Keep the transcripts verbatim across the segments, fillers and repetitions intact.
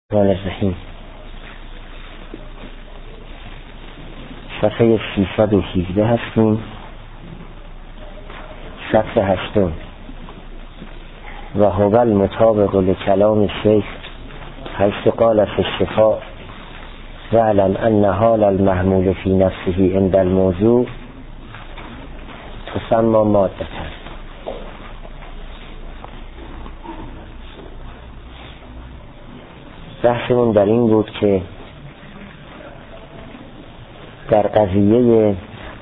الرحمن الرحیم. صفحه سیصد و هجده هستیم، صفحه هشتم. و هو المطابق لکلام شیخ حیث قال فی الشفاء واعلم ان حال المحمول فی نفسه عند الموضوع تسمى مادة. بحثمون در این بود که در قضیه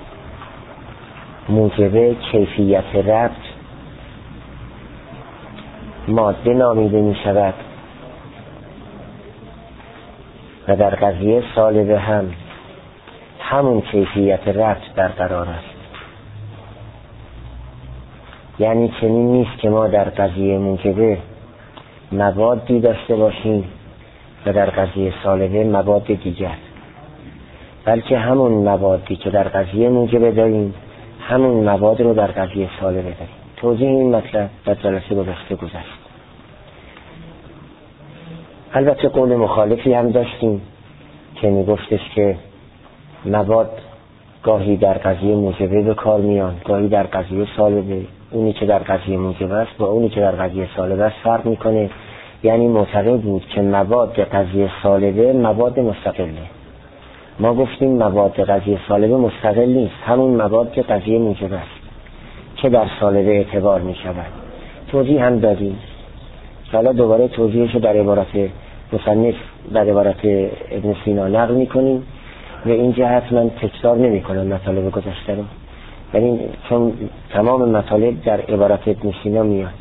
موجب کیفیت ربط ماده نامیده می شود و در قضیه سالبه هم همون کیفیت ربط برقرار است. یعنی چنین نیست که ما در قضیه موجبه موادی داشته باشیم و در قضیه سالبه مواد دیگر، بلکه همون موادی که در قضیه موجبه داریم همون مواد رو در قضیه سالبه داریم. توضیح این مطلب در جلسه گذشته گذشت. البته قول مخالفی هم داشتیم که میگفتش که مواد گاهی در قضیه موجبه به کار میان، گاهی در قضیه سالبه. اونی که در قضیه موجبه است با اونی که در قضیه سالبه است فرق میکنه. یعنی معتقد بود که مواد قضیه سالبه مواد مستقله. ما گفتیم مواد قضیه سالبه مستقل نیست، همون مواد که قضیه موجبه است که در سالبه اعتبار می شود. توضیح هم دادیم. حالا دوباره توضیحشو در عبارت مصنف در عبارت ابن سینا نقل می کنیم و این جهت من تکرار نمی کنم مطالب گذشته رو، یعنی چون تمام مطالب در عبارت ابن سینا میاد.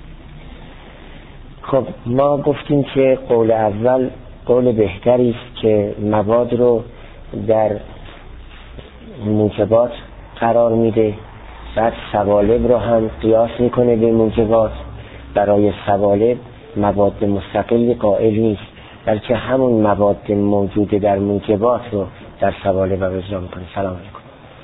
خب ما گفتیم که قول اول قول بهتری است که مواد رو در موجبات قرار میده، بعد سوالب رو هم قیاس میکنه به موجبات. برای سوالب مواد مستقلی قائل نیست، بلکه همون مواد موجود در موجبات رو در سوالب اجرا میکنه. سلام علیکم.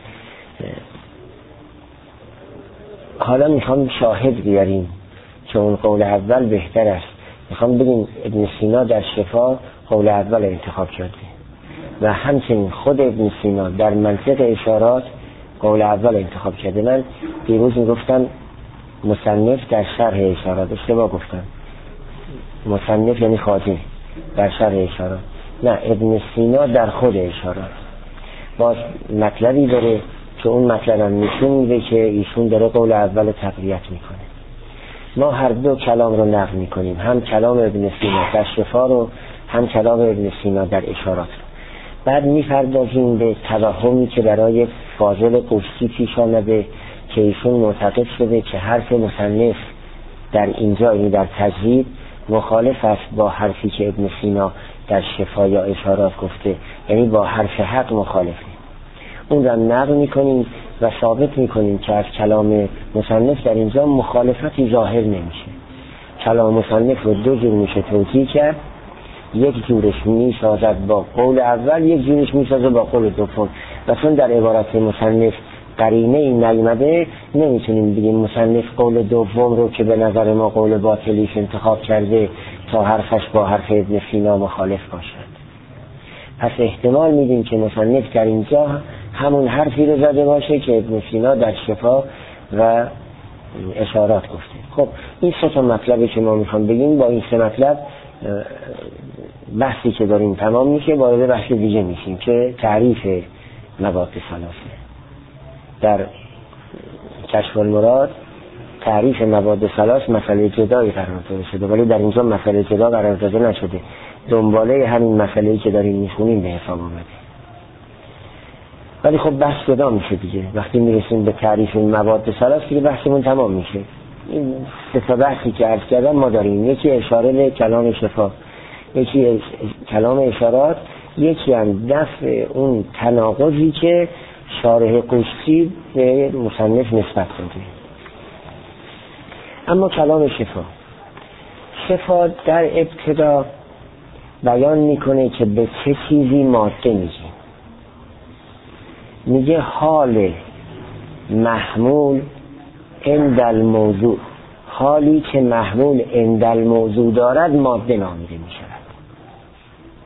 حالا میخوام شاهد بیاریم که اون قول اول بهتر است. میخوام بگیم ابن سینا در شفا قول اول انتخاب کرده و همچنین خود ابن سینا در منطق اشارات قول اول انتخاب کرده. من دیروز میگفتم مصنف در شرح اشارات، اشتباه گفتم. مصنف یعنی خواجه در شرح اشارات، نه، ابن سینا در خود اشارات. باز مطلبی داره که اون مطلب هم نشون میده که ایشون داره قول اول تقویت میکنه. ما هر دو کلام رو نقل میکنیم، هم کلام ابن سینا در شفا رو، هم کلام ابن سینا در اشارات رو. بعد میپردازیم به توهمی که برای فاضل قدسی پیش آمده که ایشون معتقد شده که حرف مصنف در اینجا، یعنی در تجرید، مخالف است با حرفی که ابن سینا در شفا یا اشارات گفته، یعنی با حرف حق مخالفه. اون رو نقل میکنیم و ثابت میکنیم که از کلام مصنف در اینجا مخالفتی ظاهر نمیشه. کلام مصنف رو دو جور میشه توجیه کرد، یک جورش میسازد با قول اول، یک جورش میسازد با قول دوم. و چون در عبارت مصنف قرینه این نیامده، نمیتونیم بگیم مصنف قول دوم رو که به نظر ما قول باطلیش انتخاب کرده تا حرفش با حرف ابن سینا مخالف باشد. پس احتمال میدیم که مصنف در اینجا همون حرفی رو زده باشه که ابن سینا در شفا و اشارات گفته. خب این سه تا مطلبی که ما میخوام بگیم، با این سه مطلب بحثی که داریم تمام میشه، وارد بحث دیگه میشیم که تعریف مواد ثلاثه. در کشف المراد تعریف مواد ثلاث مسئله جدایی قرار داده شده، ولی در اینجا مسئله جدا قرار داده نشده، دنباله همین مسئله‌ای که داریم میخونیم به حساب اومده. ولی خب بحث جدا میشه دیگه. وقتی میرسیم به تعریف مواد ثلاث دیگه بحثمون تمام میشه. این سه تا بحثی که عرض کردم ما داریم، یکی اشاره به کلام شفا، یکی کلام اشارات، یکی هم دفع اون تناقضی که شارح قشتی به مصنف نسبت داده. اما کلام شفا شفا در ابتدا بیان میکنه که به چه چیزی ماده میگه. میگه حال محمول عند الموضوع، حالی که محمول عند الموضوع دارد ماده نامیده میشود.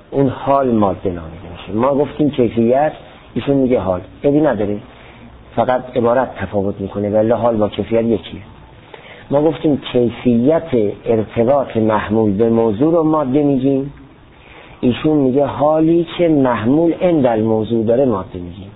اون حال ماده نامیده میشه. ما گفتیم کیفیت، ایشون میگه حال. ادی نداره، فقط عبارت تفاوت میکنه ولی حال با کیفیت یکیه. ما گفتیم کیفیت ارتباط محمول به موضوع رو ماده میگیم، ایشون میگه حالی که محمول عند الموضوع داره ماده میگیم.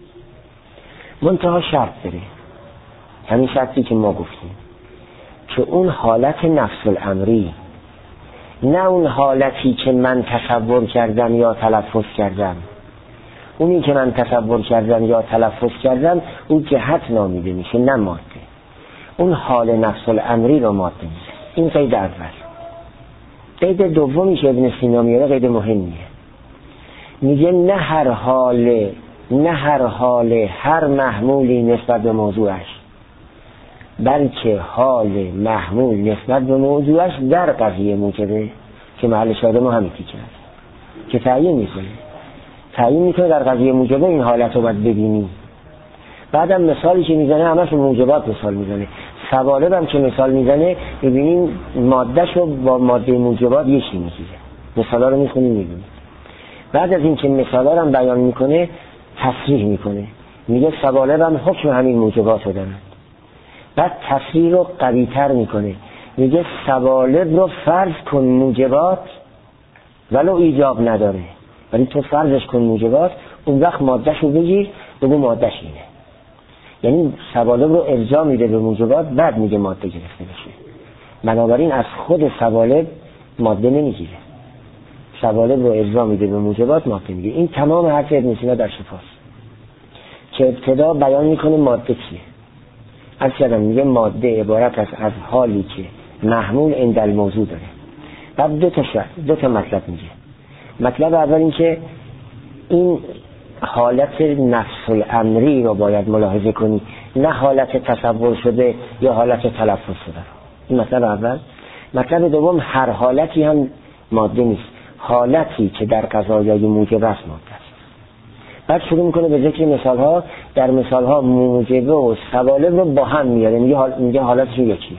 منتها شرط داره، همین شرطی که ما گفتیم که اون حالت نفس الامری، نه اون حالتی که من تصور کردم یا تلفظ کردم. اونی که من تصور کردم یا تلفظ کردم اون جهت نامیده میشه، نه ماده. اون حال نفس الامری رو ماده میشه. این قید اول. قید دومی که ابن سینا میاره قید مهمیه، میگه نه هر حال نه هر حال هر محمولی نسبت به موضوعش، بلکه حال محمول نسبت به موضوعش در قضیه موجبه، که محل شاهد ما همین تیکه است که تعیین میکنه تعیین میکنه در قضیه موجبه این حالت رو باید ببینیم. بعدم مثالی که میزنه همش موجبات مثال میزنه. سوالب هم که مثال میزنه ببینیم مادهش رو با ماده موجبات یکی میگیره. مثالا رو میخونیم میبینیم. بعد از این که مثالا رو هم بیان میکنه تصریح میکنه، میگه سوالب هم حکم همین موجبات رو دارن. بعد تصریح رو قوی تر میکنه، میگه سوالب رو فرض کن موجبات ولو ایجاب نداره، ولی تو فرضش کن موجبات، اون وقت مادهش رو بگیر بگو مادهش اینه. یعنی سوالب رو ارجاع میده به موجبات، بعد میگه ماده گرفته بشه. بنابراین از خود سوالب ماده نمیگیره، سوالب رو ارجاع میده به موجبات، ماده میگیره. این تمام حرف ابن سینا در شفاست که ابتدا بیان میکنه ماده چیه. اصلا میگه ماده عبارت است از حالی که محمول عند الموضوع داره. بعد دو تا شرط، دو تا مطلب میگه. مطلب اول این که این حالت نفس الامری رو باید ملاحظه کنی، نه حالت تصور شده یا حالت تلفظ شده. این مطلب اول. مطلب دوم هر حالتی هم ماده نیست، حالتی که در قضایای موجب است ماده است. بعد شروع میکنه به ذکر مثال ها. در مثال ها موجبه و سوالب رو با هم میاره، میگه حال میگه حالتش یکیه.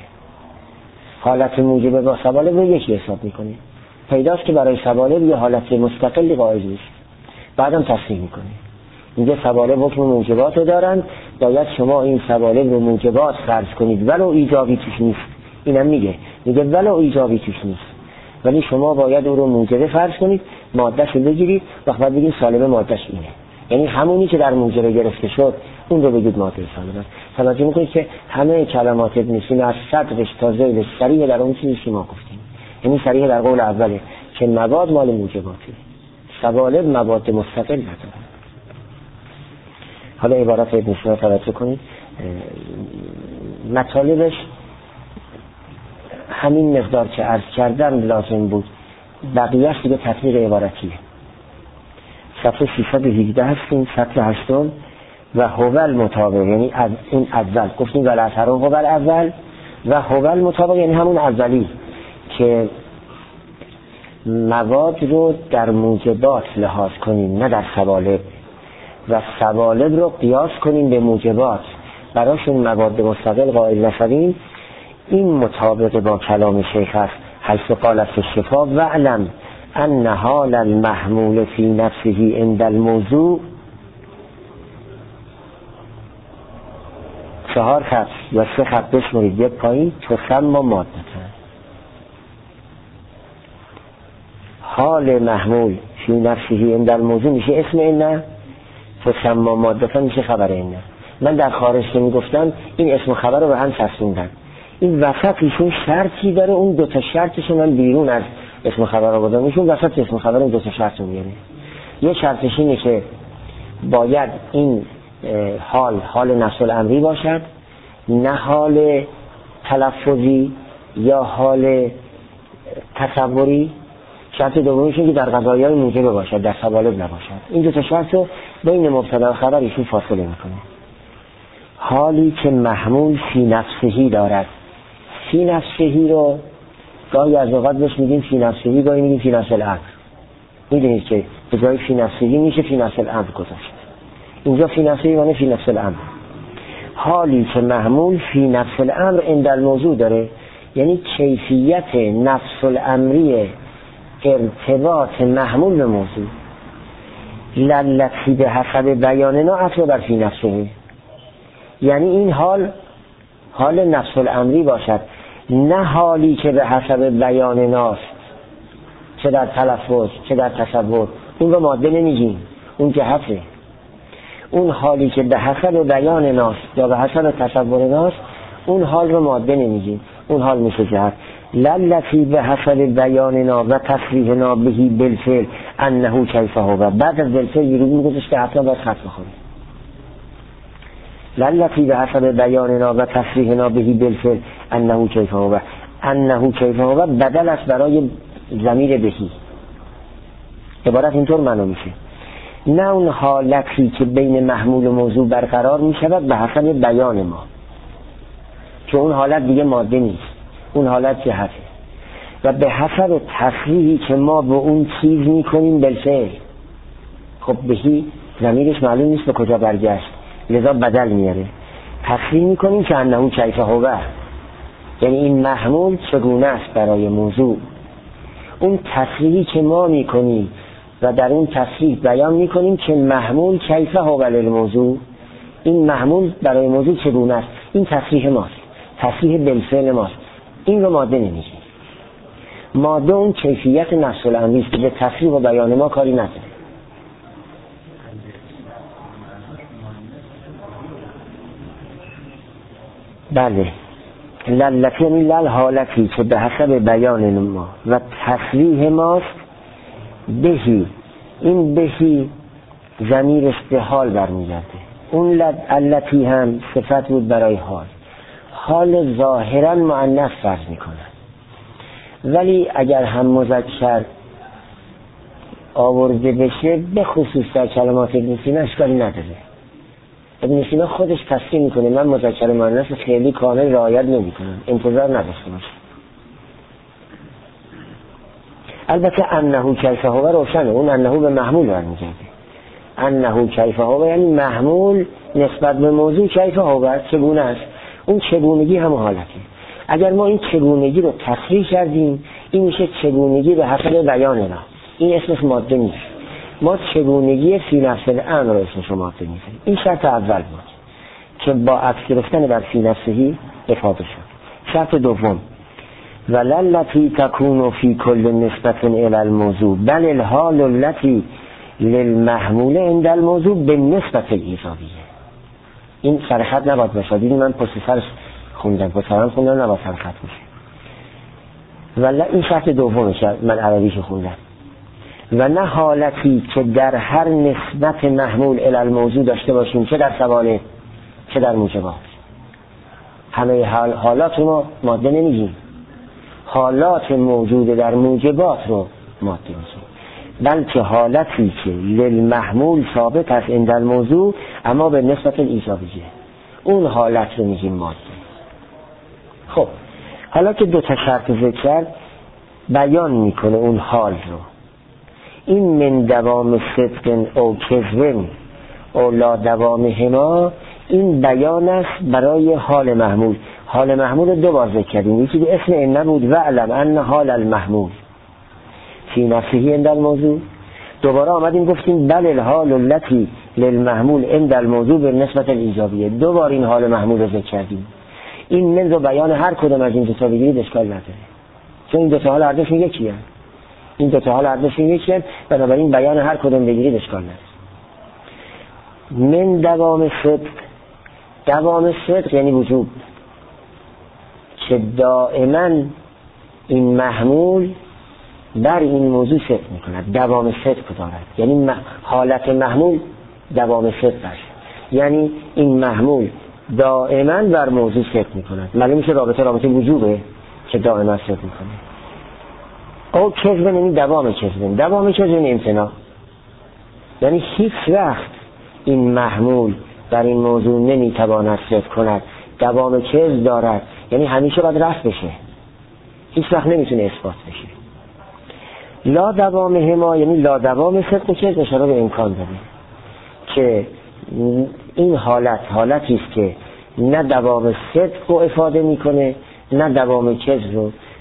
حالت موجبه با سوالب رو یکی حساب میکنه. پیداست که برای سوالب یه حالت مستقلی قائل نیست. بعدم تصریح میکنه، میگه سوالب حکم موجبات رو دارن، باید شما این سوالب رو موجبات فرض کنید ولو ایجابی توش نیست. اینم میگه میگه ولو ایجابی توش نیست، ولی شما باید او رو موجبه فرض کنید، مادهش رو بگیرید، وقت بعد بگید سالب مادهش اینه. یعنی همونی که در موجبه گرفته شد اون رو بگید ماده سالب. توجه میکنید که همه کلمات ابن سینا از صدرش تا ذیلش صریح در اون چیزی که ما گفتیم. یعنی صریح در قول اوله که مواد مال موجباته، سوالب مواد مستقل نداره. حالا عبارت ابن سینا توجه کنید، مطالبش همین مقدار که عرض کردم لازم بود، بقیه‌اش دیگه تطبیق عبارتیه. صفحه سیصد و هجده هستیم، صفحه هشتم. و هوال مطابق، یعنی از این اول گفتیم ولی اثر هوال اول و هوال مطابق یعنی همون اولی که مواد رو در موجبات لحاظ کنیم نه در سوالب، و سوالب رو قیاس کنیم به موجبات، براشون مواد مستقل قائل نشویم. این مطابق با کلام شیخ است. حیث قال فی الشفا و علم ان حال المحمول فی نفسه عند الموضوع. چهار خط یا سه خط بشمارید یک پایین، تسمى مادة. حال محمول فی نفسه عند الموضوع میشه اسم اینه، تسمى مادة میشه خبر اینه. من در خارج که میگفتم این اسم خبر رو به هم چسبوندن. این وسط ایشون شرطی داره، اون دو تا شرطش من بیرون از اسم خبر رو بردم، ایشون وسط اسم خبر اون دو تا شرط رو میاره. یه شرطش اینه که باید این حال حال نفس الامری باشد، نه حال تلفظی یا حال تصوری. شرط دومیش اینه که در قضایای موجبه باشد، در سوالب نباشد. این دو تا شرط رو بین مبتدا و خبر ایشون فاصله میکنه. حالی که محمول فی نفسهی دارد. فی نفسهی رو گاهی از اوقات بهش میگیم فی نفسهی، گاهی میگیم فی نفس الامر. میدونید که به جای فی نفسهی میشه فی نفس الامر گذاشت. اینجا فی نفسهی یعنی فی نفس الامر. حالی که محمول فی نفس الامر عند الموضوع داره، یعنی کیفیت نفس الامریه ارتباط محمول به موضوع. للتی به حسب بیاننا اصل بر فی نفسه، یعنی این حال حال نفس الامری باشد، نه حالی که به حسب بیان ناست، چه در تلفظ چه در تصور. اون رو ماده نمیگیم، اون جهته. اون حالی که به حسب بیان ناست یا به حسب تصور ناست، اون حال رو ماده نمیگیم، اون حال میشه جهت. للتی به حسب بیاننا و تصریحنا بهی بالفعل انه کیف هو، بعد از بالفعل یه رو میگوشت که حتما باید خط بخوره. للتی به حسب بیاننا و تصریحنا بهی بالفعل انه کیف هو، انه کیف هو بدل است برای ضمیر بهی. عبارت اینطور معنا میشه، نه اون حالتی که بین محمول و موضوع برقرار میشود به حسب بیان ما، که اون حالت دیگه ماده نیست، اون حالت جهته، و به حسب تصریحی که ما به اون چیز میکنیم بالفعل. خب بهی ضمیرش معلوم نیست به کجا برگشت، لذا بدل میاره. تصریح میکنیم که انه کیف هو، یعنی این محمول چگونه است برای موضوع. اون تصریحی که ما میکنیم و در اون تصریح بیان میکنیم که محمول کیف هو للموضوع، این محمول برای موضوع چگونه است، این تصریح ماست، تصریح بالفعل ماست. این رو ماده نمیگیم. ماده اون کیفیت نفس الامری است که به تصریح و بیان ما کاری نداره. بله، للتی یعنی لل حالتی که به حسب بیان ما و تصریح ماست بهی. این بهی ضمیر استحال برمیگرده. اون للتی هم صفت بود برای حال، حال ظاهرا مؤنث فرض میکنن، ولی اگر هم مذکر آورده بشه به خصوص در کلمات ابن سینا اشکالی نداره. ابن سینا خودش تصریح میکنه من مذکر مؤنث خیلی کامل رعایت نمیکنم، انتظار نداشته باشه. البته انه کیف هو روشنه، اون انه به محمول برمیگرده. انه کیف هو یعنی محمول نسبت به موضوع کیف هو چگونه است، اون چگونگی هم حالته. اگر ما این چگونگی رو تصریح کردیم، این میشه چگونگی به حسب بیان ما، این اسمش ماده نیست. ما چگونگی فی نفس الامر رو اسمش ماده میذاریم. این شرط اول بود که با عکس گرفتن بر فی نفسهی افاده شد. شرط دوم وللتی تکون فی کل نسبت الی الموضوع بل الحال التي للمحمول عند الموضوع بالنسبت الاضافیه. این سرخط نباید باشه، دیدی من پشت سرش خوندم، پشت سرم خوندم نباید سرخط باشه. ولی این شرط دومشه، من عربیشو خوندم. و نه حالتی که در هر نسبت محمول الی الموضوع داشته باشیم، چه در سوانح چه در موجبات. همه حال حالات رو ما ماده نمیگیم، حالات موجود در موجبات رو ماده میگیم، بلکه حالتی که للمحمول ثابت است عند الموضوع اما به نسبت ایجابیه، اون حالت رو میگیم ماده. خب حالا که دو تا شرط ذکر کرد، بیان میکنه اون حال رو. این من دوام صدق او کذب او لا دوام هما، این بیان است برای حال محمول. حال محمول رو دو بار ذکر کردیم، یکی به اسم ان بود و علم ان حال المحمول فی نفسه عند الموضوع، دوباره آمدیم گفتیم بل الحال التي للمحمول عند الموضوع بالنسبت الایجابیه. دو بار این حال محمول رو ذکر کردیم. این من رو بیان هر کدوم از این دو تا بگیرید اشکال نداره، چون این دو تا حال هر دوشون یکیه. این دو تا حال هر دوشون یکیه، بنابراین بیان هر کدوم بگیرید اشکال نداره. من دوام صدق، دوام صدق یعنی وجوب، که دائما این محمول بر این موضوع صدق میکند، دوام صدق دارد. یعنی حالت محمول دوام صدق است، یعنی این محمول دائما بر موضوع صدق میکند. معلوم میشه رابطه رابطه وجوبه که دائما صدق میکنه. او کذب یعنی دوام کذب، دوام کذب یعنی امتناع، یعنی هیچ وقت این محمول بر این موضوع نمیتواند صدق کند، دوام کذب دارد، یعنی همیشه باید رفع بشه، هیچ وقت نمیتونه اثبات بشه. لا دوام هما یعنی لا دوام صدق کذب، اشاره به امکان داره که این حالت حالتی است که نه دوام صدق رو افاده میکنه نه دوام کذب رو،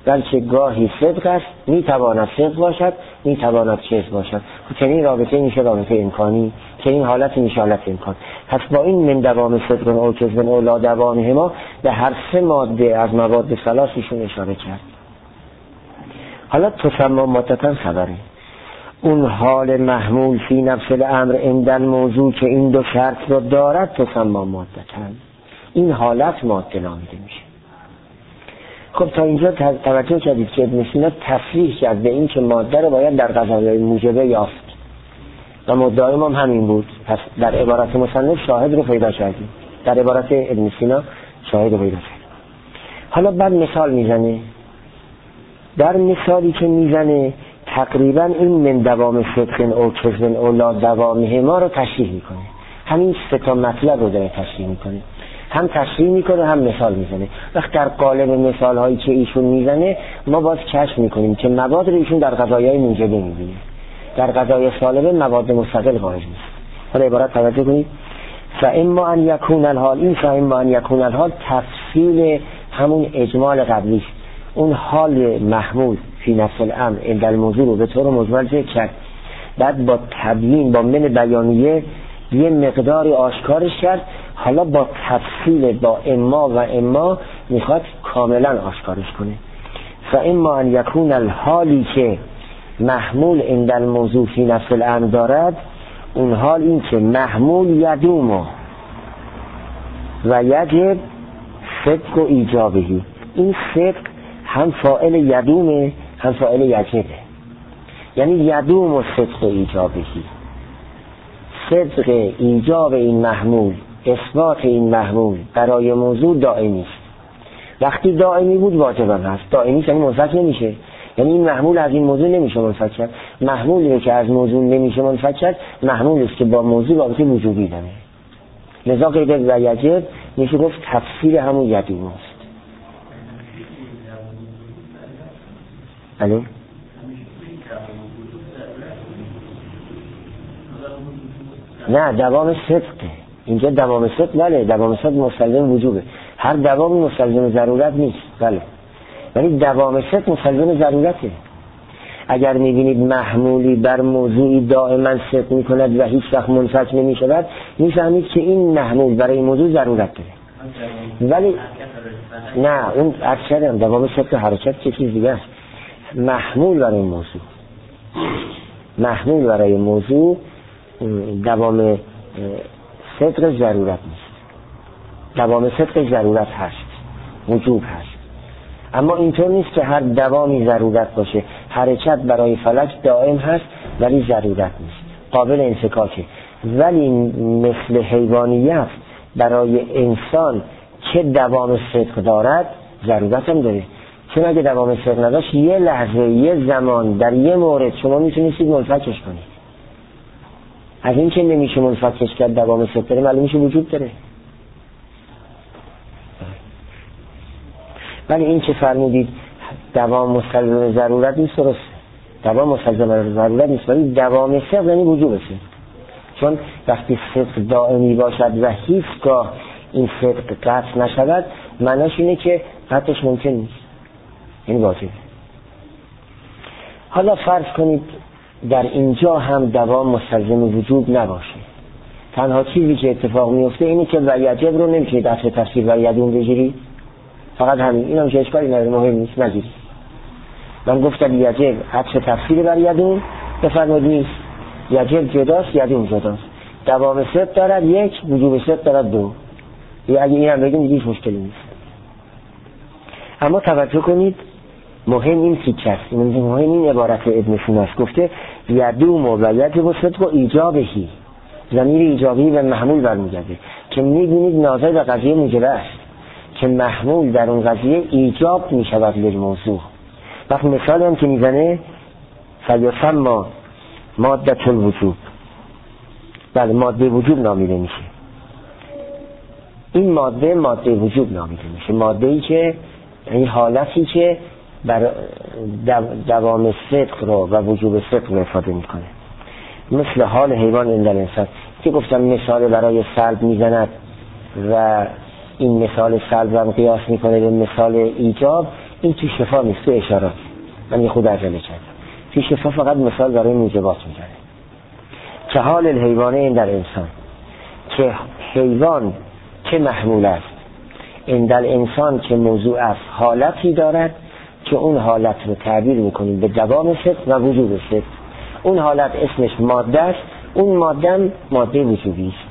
بلکه گاهی صدق است، میتواند صدق باشد، میتواند کذب باشد. چنین رابطه میشه رابطه امکانی، چنین حالت میشه حالت امکان. پس با این من دوام صدق او کذب او لا دوامهما به هر سه ماده از مواد ثلاثشون اشاره کرد. حالا تسمى مادتن خبره، اون حال محمول فی نفس الامر عند الموضوع که این دو شرط رو دارد تسمى مادتن، این حالت ماده نامیده میشه. خب تا اینجا توجه کردید که ابن سینا تصریح کرد به این که ماده رو باید در قضایای موجبه یافت و مدعای ما هم همین بود. پس در عبارت مصنف شاهد رو پیدا کردیم، در عبارت ابن سینا شاهد رو پیدا کردیم. حالا بعد مثال میزنه، در مثالی که میزنه تقریبا این من دوام صدق او کذب او لا دوامه ما رو تشریح میکنه. همین سه تا مطلب رو داره تشریح میکنه، هم تشریح میکنه هم مثال میزنه. وقت در قالب مثال هایی که ایشون میزنه ما باز کشف میکنیم که مواد رو ایشون در قضایای موجبه میبینه، در قضای سالبه مواد مستقل قائل نیست. حالا عبارت توجه کنید، فاما ان یکون الحال، این فاما ان یکون الحال تفصیل همون اجمال قبلی، اون حال محمول فی نفس الامر عند الموضوع رو به طور مجمل ذکر کرد، بعد با تبیین با من بیانیه یه مقداری آشکارش کرد، حالا با تفصیل با اما و اما میخواد کاملا آشکارش کنه. فاما ان یکون الحالی که محمول عند الموضوع فی نفس الامر دارد، اون حال این که محمول یدوم و یجب صدق و ایجابهی، این صدق هم فاعل یدومه هم فاعل یجبه، یعنی یدوم و صدق و ایجابهی، صدق ایجاب این محمول، اثبات این محمول برای موضوع دائمی است. وقتی دائمی بود واجب هم هست، دائمی یعنی منفک نمیشه، یعنی این محمول از این موضوع نمیشه منفک کرد. محمولی که از موضوع نمیشه منفک کرد محمولی است که با موضوع رابطه وجوبی داره، لذا قید و یجب میشه گفت تفسیر همون یدوم است. الو نه دوام صدقه اینجا، دوام صدق بله، دوام صدق مستلزم وجوبه، هر دوامی مستلزم ضرورت نیست بله، ولی دوام صدق مستلزم ضرورته. اگر میبینید محمولی بر موضوعی دائما صدق میکند و هیچ وقت منفک نمیشود، میفهمید که این محمول برای موضوع ضرورت داره. ولی نه، اون اکثر هم دوام صدق حرکت چه چیز دیگه است. محمول برای موضوع، محمول برای موضوع دوام صدق ضرورت نیست، دوام صدق ضرورت هست، وجوب هست، اما اینطور نیست که هر دوامی ضرورت باشه. حرکت برای فلک دائم هست ولی ضرورت نیست، قابل انفکاکه. ولی مثل حیوانیت برای انسان که دوام صدق دارد ضرورت هم داره، چون اگه دوام صدق نداشت یه لحظه یه زمان در یه مورد شما میتونید منفکش کنید. از این که نمیشه منفکش کرد دوام صدق داره معلوم میشه وجود داره. ولی این که فرمودید دوام مستلزم ضرورت نیست، درست دوام مستلزم ضرورت نیست، ولی دوام صدق یعنی وجوب است. چون وقتی صدق دائمی باشد و هیچگاه این صدق قطع نشود معناش اینه که قطعش ممکن نیست، یعنی واجبه. حالا فرض کنید در اینجا هم دوام مستلزم وجوب نباشه، تنها چیزی که اتفاق میفته اینه که ویجب رو نمیتونید اصل تفسیر ویدون بگیرید، فقط همین، این هم که اشکالی نداره، مهم نیست نگیرید. من گفتم یجب اصل تفسیر بر یدون بفرمایید نیست، یجب جداست یدون جداست، دوام صدق دارد یک، وجوب صدق دارد دو، اگه این هم بگیم دیگه مشکلی نیست. اما توجه کنید مهم این تیکه است، مهم این عبارت ابن سینا گفته یدوم و یجب و صدق و ایجابهی، ضمیر ایجابی و محمول برمیگرده که میبینید ناظر به قضیه موجبه است که محمول در اون قضیه ایجاب میشود للموضوع. وقت مثال هم که میزنه فیسمى ماده الوجوب، بله ماده وجوب نامیده میشه. این ماده ماده وجوب نامیده میشه، ماده ای که این حالتی که بر دوام صدق رو و وجوب صدق رو افاده میکنه، مثل حال حیوان عند الانسان که گفتم مثال برای سلب میزند و این مثال سلب هم قیاس میکنه به مثال ایجاب. این تو شفا نیست، تو اشارات. من یه خود عجله کردم. تو شفا فقط مثال برای موجبات میزنه. که حال الحیوانه این در انسان، که حیوان که محمول است، این در انسان که موضوع است، حالتی دارد که اون حالت رو تعبیر میکنیم به دوام صدق و وجود صدق. اون حالت اسمش ماده است، اون ماده ماده وجودی است.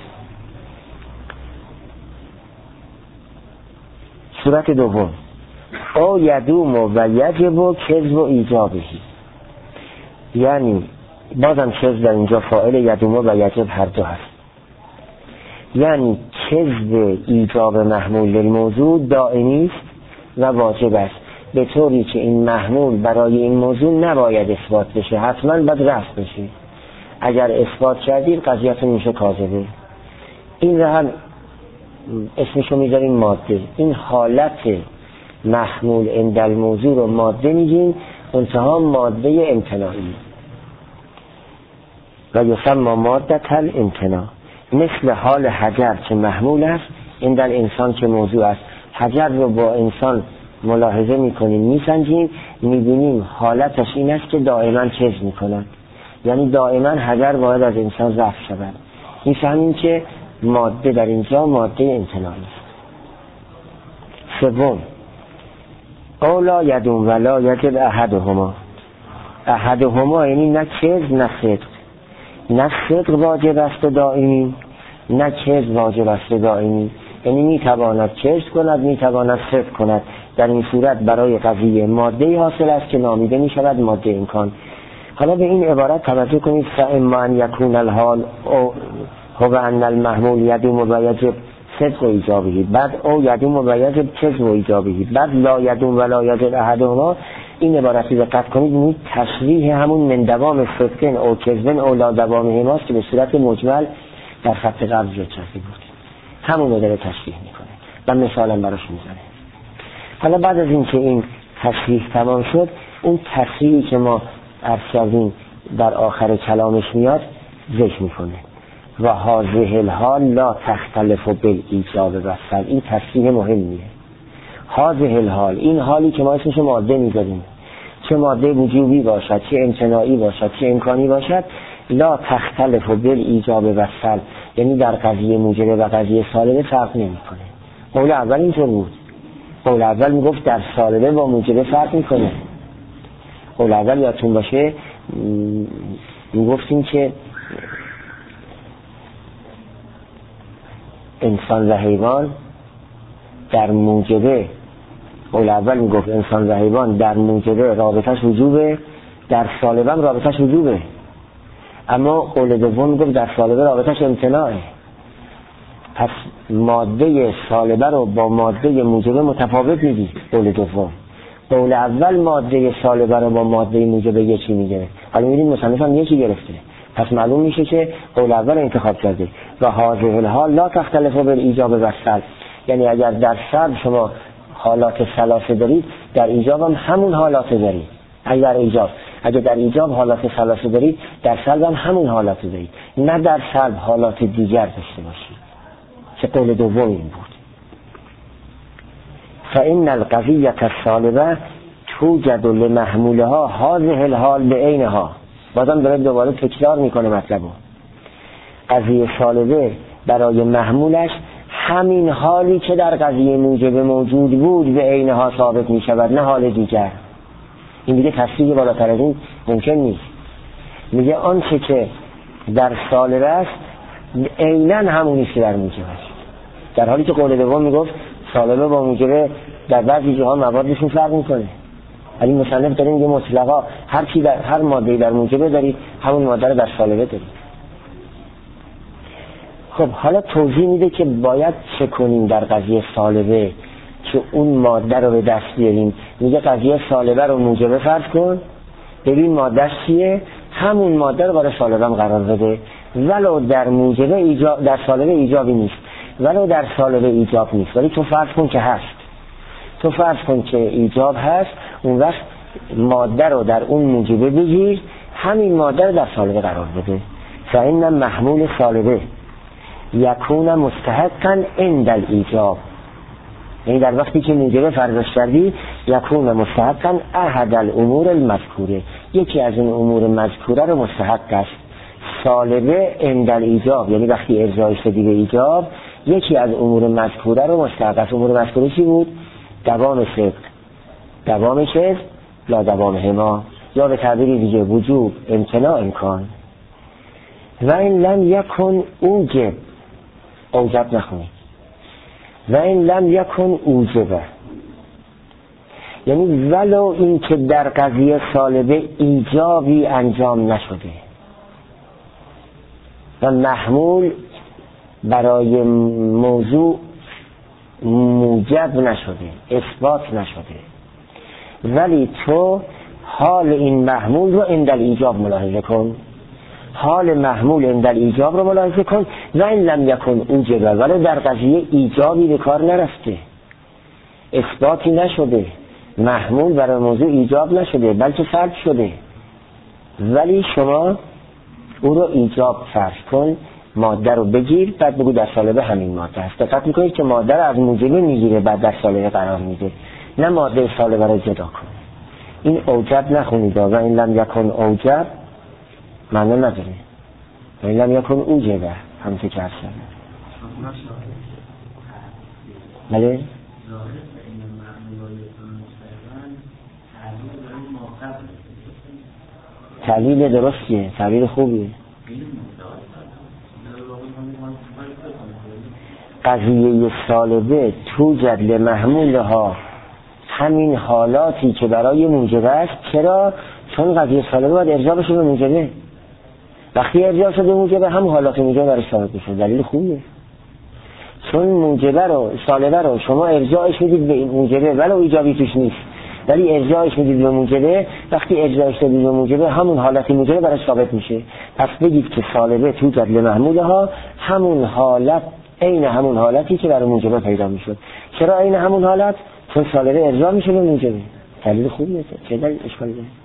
صورت دوم، او یدوم و یجب و کذب و ایجابهی، یعنی بازم کذب در اینجا فاعل، یدوم و یجب هر دو هست. یعنی کذب ایجاب محمول للموضوع دائمی است و واجب است، به طوری که این محمول برای این موضوع نباید اثبات بشه، حتما باید رفع بشه. اگر اثبات کردید قضیهتون میشه کاذبه. این رو هم اسمشو میذاریم ماده. این حالت محمول عند الموضوع رو ماده میگیم، انتها ماده امتناعی و یسمى مادة الامتناع. مثل حال حجر که محمول است، عند الانسان که موضوع است. حجر رو با انسان ملاحظه میکنیم، میسنجیم، میبینیم حالتش این است که دائما کذب میکنند، یعنی دائما حجر باید از انسان رفع شود. میفهمیم که ماده در اینجا ماده امتناعی است. سوم، اولا یدوم ولا یجب احدهما. احدهما یعنی نه کذب نه صدق. نه صدق واجب است دائمی، نه کذب واجب است دائمی. یعنی میتواند کذب کند، میتواند صدق کند. در این صورت برای قضیه ماده حاصل است که نامیده میشود ماده امکان. حالا به این عبارت توجه کنید، فاما ان یکون الحال او هو ان المحمول یدوم و یجب صدق و ایجابهی، بعد او یدوم و یجب کذب و ایجابهی، بعد لا یدوم ولا یجب احدهما. این عبارتی دقت کنید، این تشریح همون من دوام صدقن او کذبن او لا دوامهما است که به صورت مجمل در خط قبل ذکر کرده بود. همون رو داره تشریح میکنه و مثالم براش میزنه. حالا بعد از اینکه این تشریح تمام شد، اون تشریحی که ما عرض کردیم در آخر کلامش میاد ذکر میکنه و هذه الحال لا تختلف بالایجاب و السلب. این تشریح مهمیه. هذه الحال، این حالی که ما اسمش ماده میذاریم، چه ماده وجوبی باشد، چه امتناعی باشد، چه امکانی باشد، لا تختلف بالایجاب و السلب، یعنی در قضیه موجبه و قضیه سالبه فرق نمیکنه. قول اول اینطور بود. قول اول میگفت در سالبه با موجبه فرق میکنه. قول اول یادتون باشه میگفتیم که انسان و حیوان در موجبه، قول اول میگفت انسان و حیوان در موجبه رابطش وجوبه، در سالبه هم رابطش وجوبه. اما قول دوم میگفت در سالبه رابطش امتناعه. پس ماده سالبه رو با ماده موجبه متفاوت میدید. قول دوم. قول اول ماده سالبه رو با ماده موجبه یکی میگه. حالا میدید مصنف هم یکی گرفته. پس معلوم میشه که قول اول انتخاب کرده و هذه الحال لا تختلف بالایجاب و السلب. یعنی اگر در سلب شما حالات ثلاثه دارید، در ایجاب هم همون حالات دارید. اگر در ایجاب اگر در ایجاب حالات ثلاثه دارید، در سلب هم همون حالات دارید. نه در سلب حالات دیگر داشته باشید که قول دوم این بود. فإن القضیة السالبه توجد لمحمولها هذه الحال بعینها. بازم داره دوباره تکرار میکنه مطلبو. قضیه سالبه برای محمولش همین حالی که در قضیه موجبه موجود بود به عینها ثابت میشود، نه حال دیگر. این دیگه تصریح بالاتر از این ممکن نیست. میگه آنچه که در سالبه است عیناً همونی که در موجبه است، در حالی که قول دوم میگفت سالبه با موجبه در بعضی جاها موادشون فرق میکنه. ولی مصنف داریم یه مطلقا هر کی در هر ماده در موجبه دارید، همون ماده رو در سالبه دارید. خب حالا توضیح میده که باید چه کنیم در قضیه سالبه که اون ماده رو به دست بیاریم. میگه قضیه سالبه رو موجبه فرض کن، ببین مادهش چیه، همون ماده رو برای سالبه هم قرار بده. ولو در موجبه ایجاب، در سالبه ایجابی نیست، ولو در سالبه ایجاب نیست، ولی تو فرض کن که هست. تو فرض کن که ایجاب هست، اون وقت ماده رو در اون موجبه بگیر، همین ماده رو در سالبه قرار بده. فإن محمول سالبه یکون مستحقا عند الایجاب. یعنی در وقتی که موجبه فرضش کردی یکون مستحقا احد الامور المذکوره، یکی از این امور مذکوره رو مستحق است. سالبه عند الایجاب، یعنی وقتی ارجاع شدی به ایجاب یکی از امور مذکوره رو مستحق است. امور مذکوره چی بود؟ دوام صدق، دوام شرط لا دوام هما، یا به تعبیری دیگه وجوب، امتناع، امکان. و این لم یکن اوجب، اوجب نخونید، و این لم یکن اوجبه، یعنی ولو این که در قضیه سالبه ایجابی انجام نشده و محمول برای موضوع موجب نشده، اثبات نشده، ولی تو حال این محمول رو عند الایجاب ملاحظه کن، حال محمول عند الایجاب رو ملاحظه کن. و این لم یکن اوجبه، ولی در قضیه ایجابی به کار نرفته، اثباتی نشده، محمول برای موضوع ایجاب نشده بلکه فرض شده، ولی شما او رو ایجاب فرض کن، ماده رو بگیر بعد بگو در سالبه همین ماده هست. دقت میکنید که ماده رو از موجبه میگیره بعد در سالبه قرار میده، نه ماده سالبه رو جدا کن. این اوجب نخونید و این لم یکن اوجب معنی نداره، و این لم یکن اوجبه همونطور که هست. بله؟ تعلیل درستیه، تعلیل خوبیه. قضیه سالبه توجد لمحمولها، همین حالاتی که برای موجبه است. چرا؟ چون قضیه سالبه باید ارجاع بشه به موجبه، وقتی ارجاع شده به موجبه هم حالات موجبه برای ثابت بشه. دلیل خوبیه، چون موجبه رو سالبه رو شما ارجاعش میدید به موجبه ولو ایجابی توش نیست، ولی ارجاعش میدید به موجبه، وقتی ارجاعش دادید به موجبه همون حالت موجبه برای ثابت میشه. پس بگید که سالبه توجد لمحمولها، همون حالت عین همون حالتی که برای موجبه پیدا میشد. چرا عین همون حالت؟ چون سالبه ارجاع میشه به موجبه. دلیل خوبیه. چه دلیل اشکالی داره؟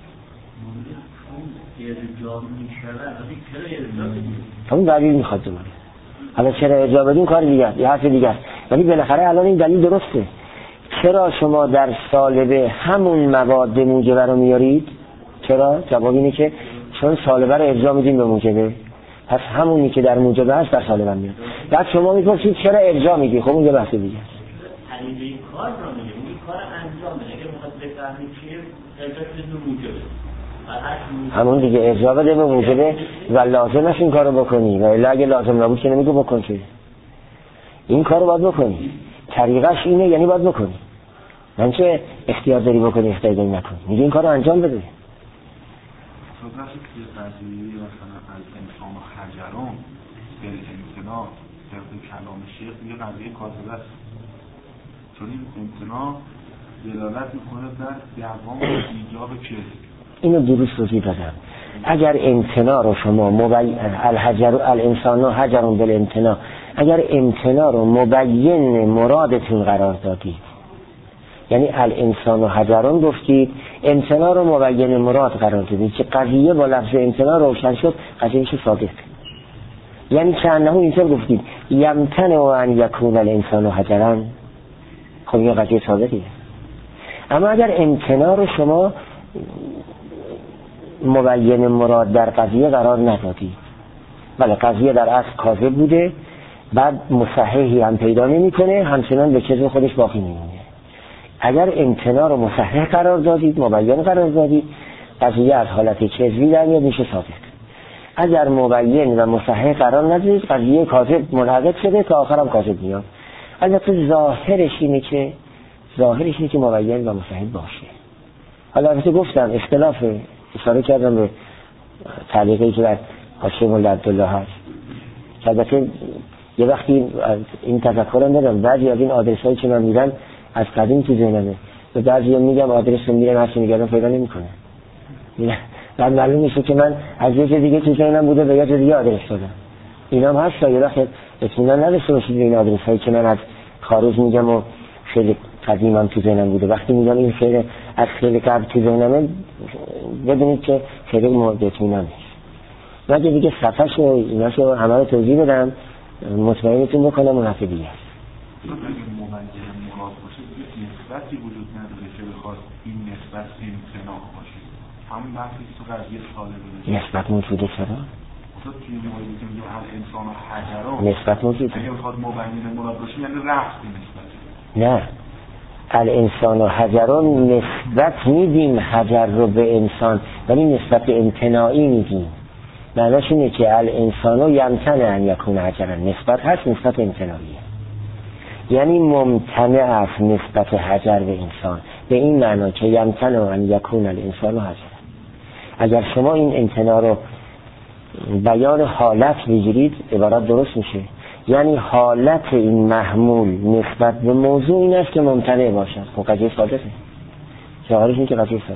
همون دلیل میخواد دوباره. حالا چرا ارجاع بدیم کار دیگه، یه حرف دیگه است، ولی بالاخره الان این دلیل درسته. چرا شما در سالبه همون مواد موجبه رو میارید؟ چرا؟ جواب اینه که چون سالبه رو ارجاع میدیم به موجبه، پس همونی که در موجبه هست در سالبه میاد. بعد شما میپرسید چرا ارجاع میدی؟ خب اون یه بحث دیگه است. همین این کار رو میگه، این کار انجام بده. اگه میخواد بفهمید چیه، ارجاع بده به موجبه. همون دیگه ارجاع بده به موجبه و لازم است این کارو بکنی، و الا اگه لازم نبود که نمیگه بکن. چه این کارو باید بکنی، طریقش اینه، یعنی باید بکنی. من چه اختیار داری بکنی اختیار داری نکنی، میگه این کارو انجام بده. صدقش که قضیه مثلا از انسان و حجران به امتناع طبق کلام شیخ میگه قضیه کاذبه است، چون این امتناع دلالت میکنه بر دوام ایجاب کذب. اینو درست توضیح دادم. اگر امتناع رو شما مبین الحجر الانسان و حجرون بالامتناع، اگر امتناع رو مبین مرادتون قرار دادید، یعنی الانسان و حجرون گفتید، امتناع رو مبین مراد قرار دادید که قضیه با لفظ امتناع روشن شد، قضیه شو صادق. یعنی که انه اینطور گفتید یمتنع و ان یکون الانسان و حجرن، خب این قضیه صادقیه. اما اگر امتناع رو شما مبین مراد در قضیه قرار ندادید، بله قضیه در اصل کاذب بوده، بعد مصححی هم پیدا نمی‌کنه، همچنان به کذب خودش باقی میمونه. اگر امتناع رو مصحح قرار دادید، مبین قرار دادید، قضیه از حالت کذبی در میاد، میشه صادق. اگر مبین و مصحح قرار ندادید، قضیه کاذب منحقق شده تا آخرم کاذب میاد. البته ظاهرش اینه که ظاهرش اینه که مبین و مصحح باشه. حالا البته گفتم اختلاف، اشاره کردم به تعلیقی که در حاشیه مولا عبدالله هست. البته یه وقتی این تذکرم ندارم، بعضی از این آدرس هایی که من میدم از قدیم تو ذهنمه، به بعضی میگم آدرس رو میرم هرچی میگردم پیدا نمیکنه. بعد معلوم میشه که من از یه جای دیگه تو ذهنم بوده به یه جای دیگه آدرس دادم. اینا هم هست. یه وقت اطمینان نداشته باشید این آدرس هایی که من از خارج میگم و خیلی قدیمم تو ذهنم بوده. وقتی میگم این خیلی از خیلی قبل تو ذهنمه، بدونید که خیلی مورد اطمینان نیست. مگه دیگه صفحش و ایناشو همه رو توضیح بدم، مطمئنتون بکنم اون هفته دیگه است. نسبات باشه دیگه نسبتی وجود نداره که بخواد این نسبت امتناع باشه. همون بحثی که تو قضیه سالبه نسبت موجوده چرا؟ تو توی موردی که میگه هر انسان و حجران نسبت موجوده اگه بخواد مبین مراد باشه یعنی رفت نسبت. نه الانسان و حجران نسبت میدیم حجر رو به انسان ولی نسبت امتناعی میدیم. معناش اینه که الانسان و یمتنع ان یکون حجران نسبت هست نسبت امتناعیه یعنی ممتنع است نسبت حجر به انسان به این معنا که یمتنع ان یکون الانسان و حجر. اگر شما این امتناع رو بیان حالت بگیرید عبارت درست میشه یعنی حالت این محمول نسبت به موضوع این است که ممتنع باشد. خب قضیه ساده است ظاهرش این که قضیه ساده.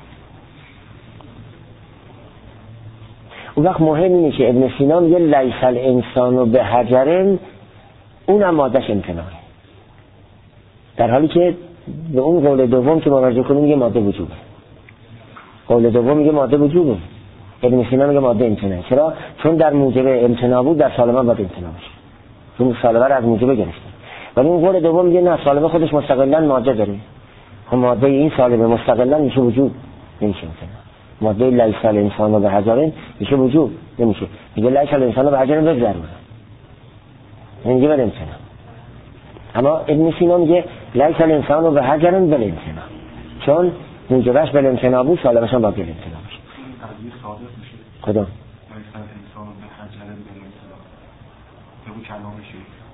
اون وقت مهم اینه که ابن سینا میگه لیس الانسان به حجر اونم مادهش امتناعه در حالی که به اون قول دوم که مراجعه کنیم میگه ماده وجوبه. قول دوم میگه ماده وجوبه ابن سینا میگه ماده امتناعه. چرا؟ چون در موجب امتناع بود در سالمه باید امتناع باشه چون سالمه رو از موجبه گرفته ولی اون قول دوم میگه نه سالمه خودش مستقلا ماده داره. خب ماده این سالمه مستقلا میشه وجود نمیشه امتناع. ماده لیس الانسان به حجر میشه وجود نمیشه میگه لیس الانسان به حجر بگذره میگه بل امتناع. اما ابن سینا میگه لیس الانسان به حجر بل امتناع چون موجبش بل امتناع بود سالمش هم باید بل امتناع باشه. قضیه صادق میشه کدوم؟ لیس الانسان به حجر بل امتناع بگو کلامشه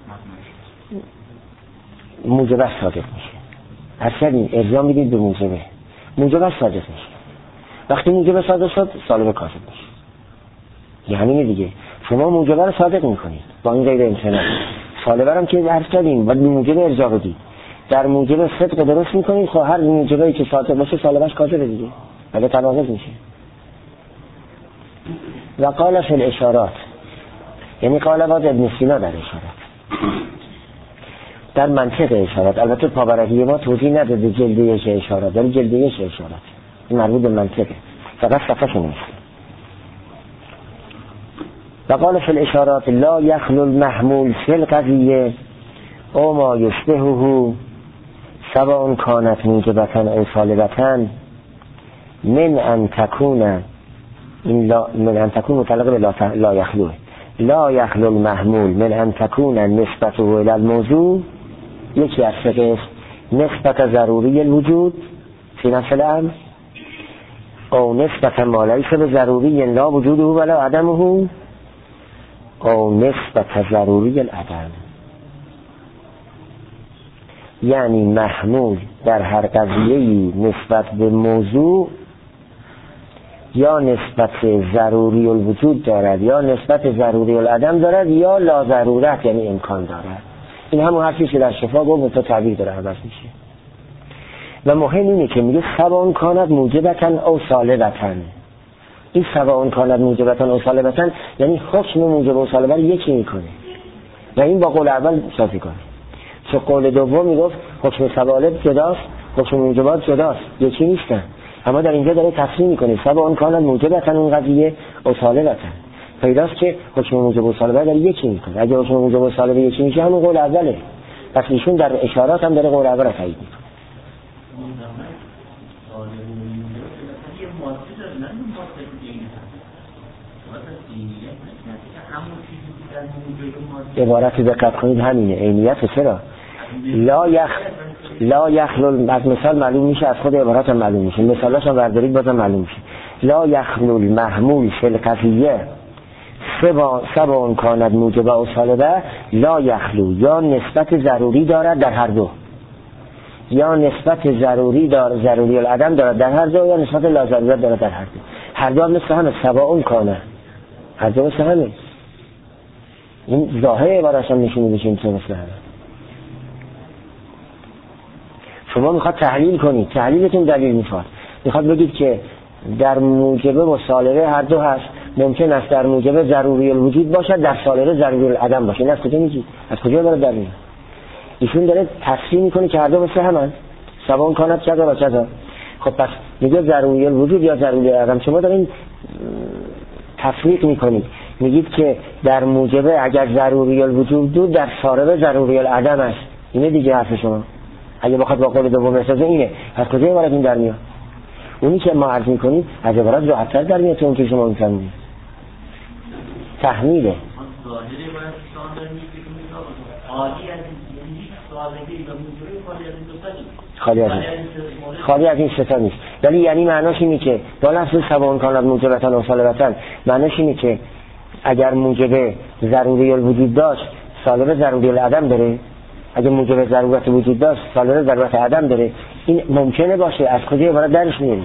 مضمونشه موجبش صادق میشه. اصلا این ارجاع میدید به موجبه موجبش صادق میشه. وقتی موجبه صادق شد سالمه کاذب میشه. یعنی دیگه شما موجبه رو صادق میکنید با این غیر امتناع سالمه هم که عرض کردیم باید موجبه ارجاع بدید در موجبه صدق درست میکنید خب هر موجبه‌ای که صادق باشه سالمش کاذبه دیگه ولی تناقض میشه. و قال فی الاشارات یعنی قال بعد ابن سینا در اشارات در منطق اشارات البته پابرهی ما توضیح نداده جلد یک اشارات داره جلد یک اشارات این مربوط به منطقه فقط صفحه شو نیست. و قال فی الاشارات لا یخلو المحمول فی القضیه او ما یشبهه سواء کانت موجبة او سالبة من ان تکون این لا من ان تکون متعلق به لا, لا یخلوه لا یخلو المحمول من ان تکون نسبته الى الموضوع یکی از سه نسبت ضروری الوجود فی نفس الامر او نسبت ما لیس به ضروری لا وجوده ولا عدمه او نسبت ضروری العدم. یعنی محمول در هر قضیه‌ای نسبت به موضوع یا نسبت ضروری الوجود دارد یا نسبت ضروری العدم دارد یا لا ضرورت یعنی امکان دارد. این همون حرفی که در شفا گفت تا تعبیر داره عوض میشه. و مهم اینه که میگه سواء کانت موجبة او سالبة. این سواء کانت موجبة او سالبة یعنی حکم موجب و سالبه یکی میکنه و این با قول اول صافی کنه. چون قول دوم میگفت حکم سوالب جداست حکم موجبات جداست یکی نیستن اما در اینجا داره تفصیل میکنه سواء کانت موجبة اون قضیه او سالبة پیداست که حکم موجب و سالبه داره یکی میکنه. اگه حکم موجب و سالبه یکی میشه همون قول اوله پس ایشون در اشارات هم داره قول اول رو تایید میکنه. عبارتی دقت کنید همینه عینیت. چرا لا یخ لا یخلو از مثال معلوم میشه از خود عبارات هم معلوم میشه مثالاش هم بردارید بازم معلوم میشه. لا یخلو المحمول فی القضیه سواء کانت موجبه و سالبه لا یخلو یا نسبت ضروری دارد در هر دو یا نسبت ضروری دار ضروری العدم دارد در هر دو یا نسبت لا ضرورت دارد در هر دو. هر دو هم مثل همه سواء کانه هر دو مثل همه. این ظاهر عبارش هم نشون میده که این مثل همه. شما میخواد تحلیل کنید تحلیلتون دلیل میخواد میخواد بگید که در موجبه و سالبه هر دو هست ممکن است در موجبه ضروری الوجود باشد در سالبه ضروری العدم باشه. این از کجا میگید از کجا داره در میاد؟ ایشون داره تفسیر میکنه که هر دو مثل همن سواء کانت کذا و کذا. خب پس میگه ضروری الوجود یا ضروری العدم. شما دارین تفریق میکنید میگید که در موجبه اگر ضروری الوجود بود در سالبه ضروری العدم است. اینه دیگه حرف شما. اگه بخواد با قول دوم بسازه اینه. از کجا عبارت این در میاد؟ اونی که ما عرض میکنیم از عبارت راحت‌تر در میاد اون که شما میفهمید. تحمیله. ظاهری باید شامل میشه که عالی از این سادگی و موجودی خالی از این دو تا خالی از این سه تا نیست. ولی یعنی معناش اینه که با لفظ سواء کانت موجبة و سالبة، معناش اینه که اگر موجب ضروری الوجود داشت سالب ضروری العدم داره، اگر موجب ضرورت وجود داشت سالب ضرورت عدم داره. این ممکنه باشه. از کجا عبارت درش میاری؟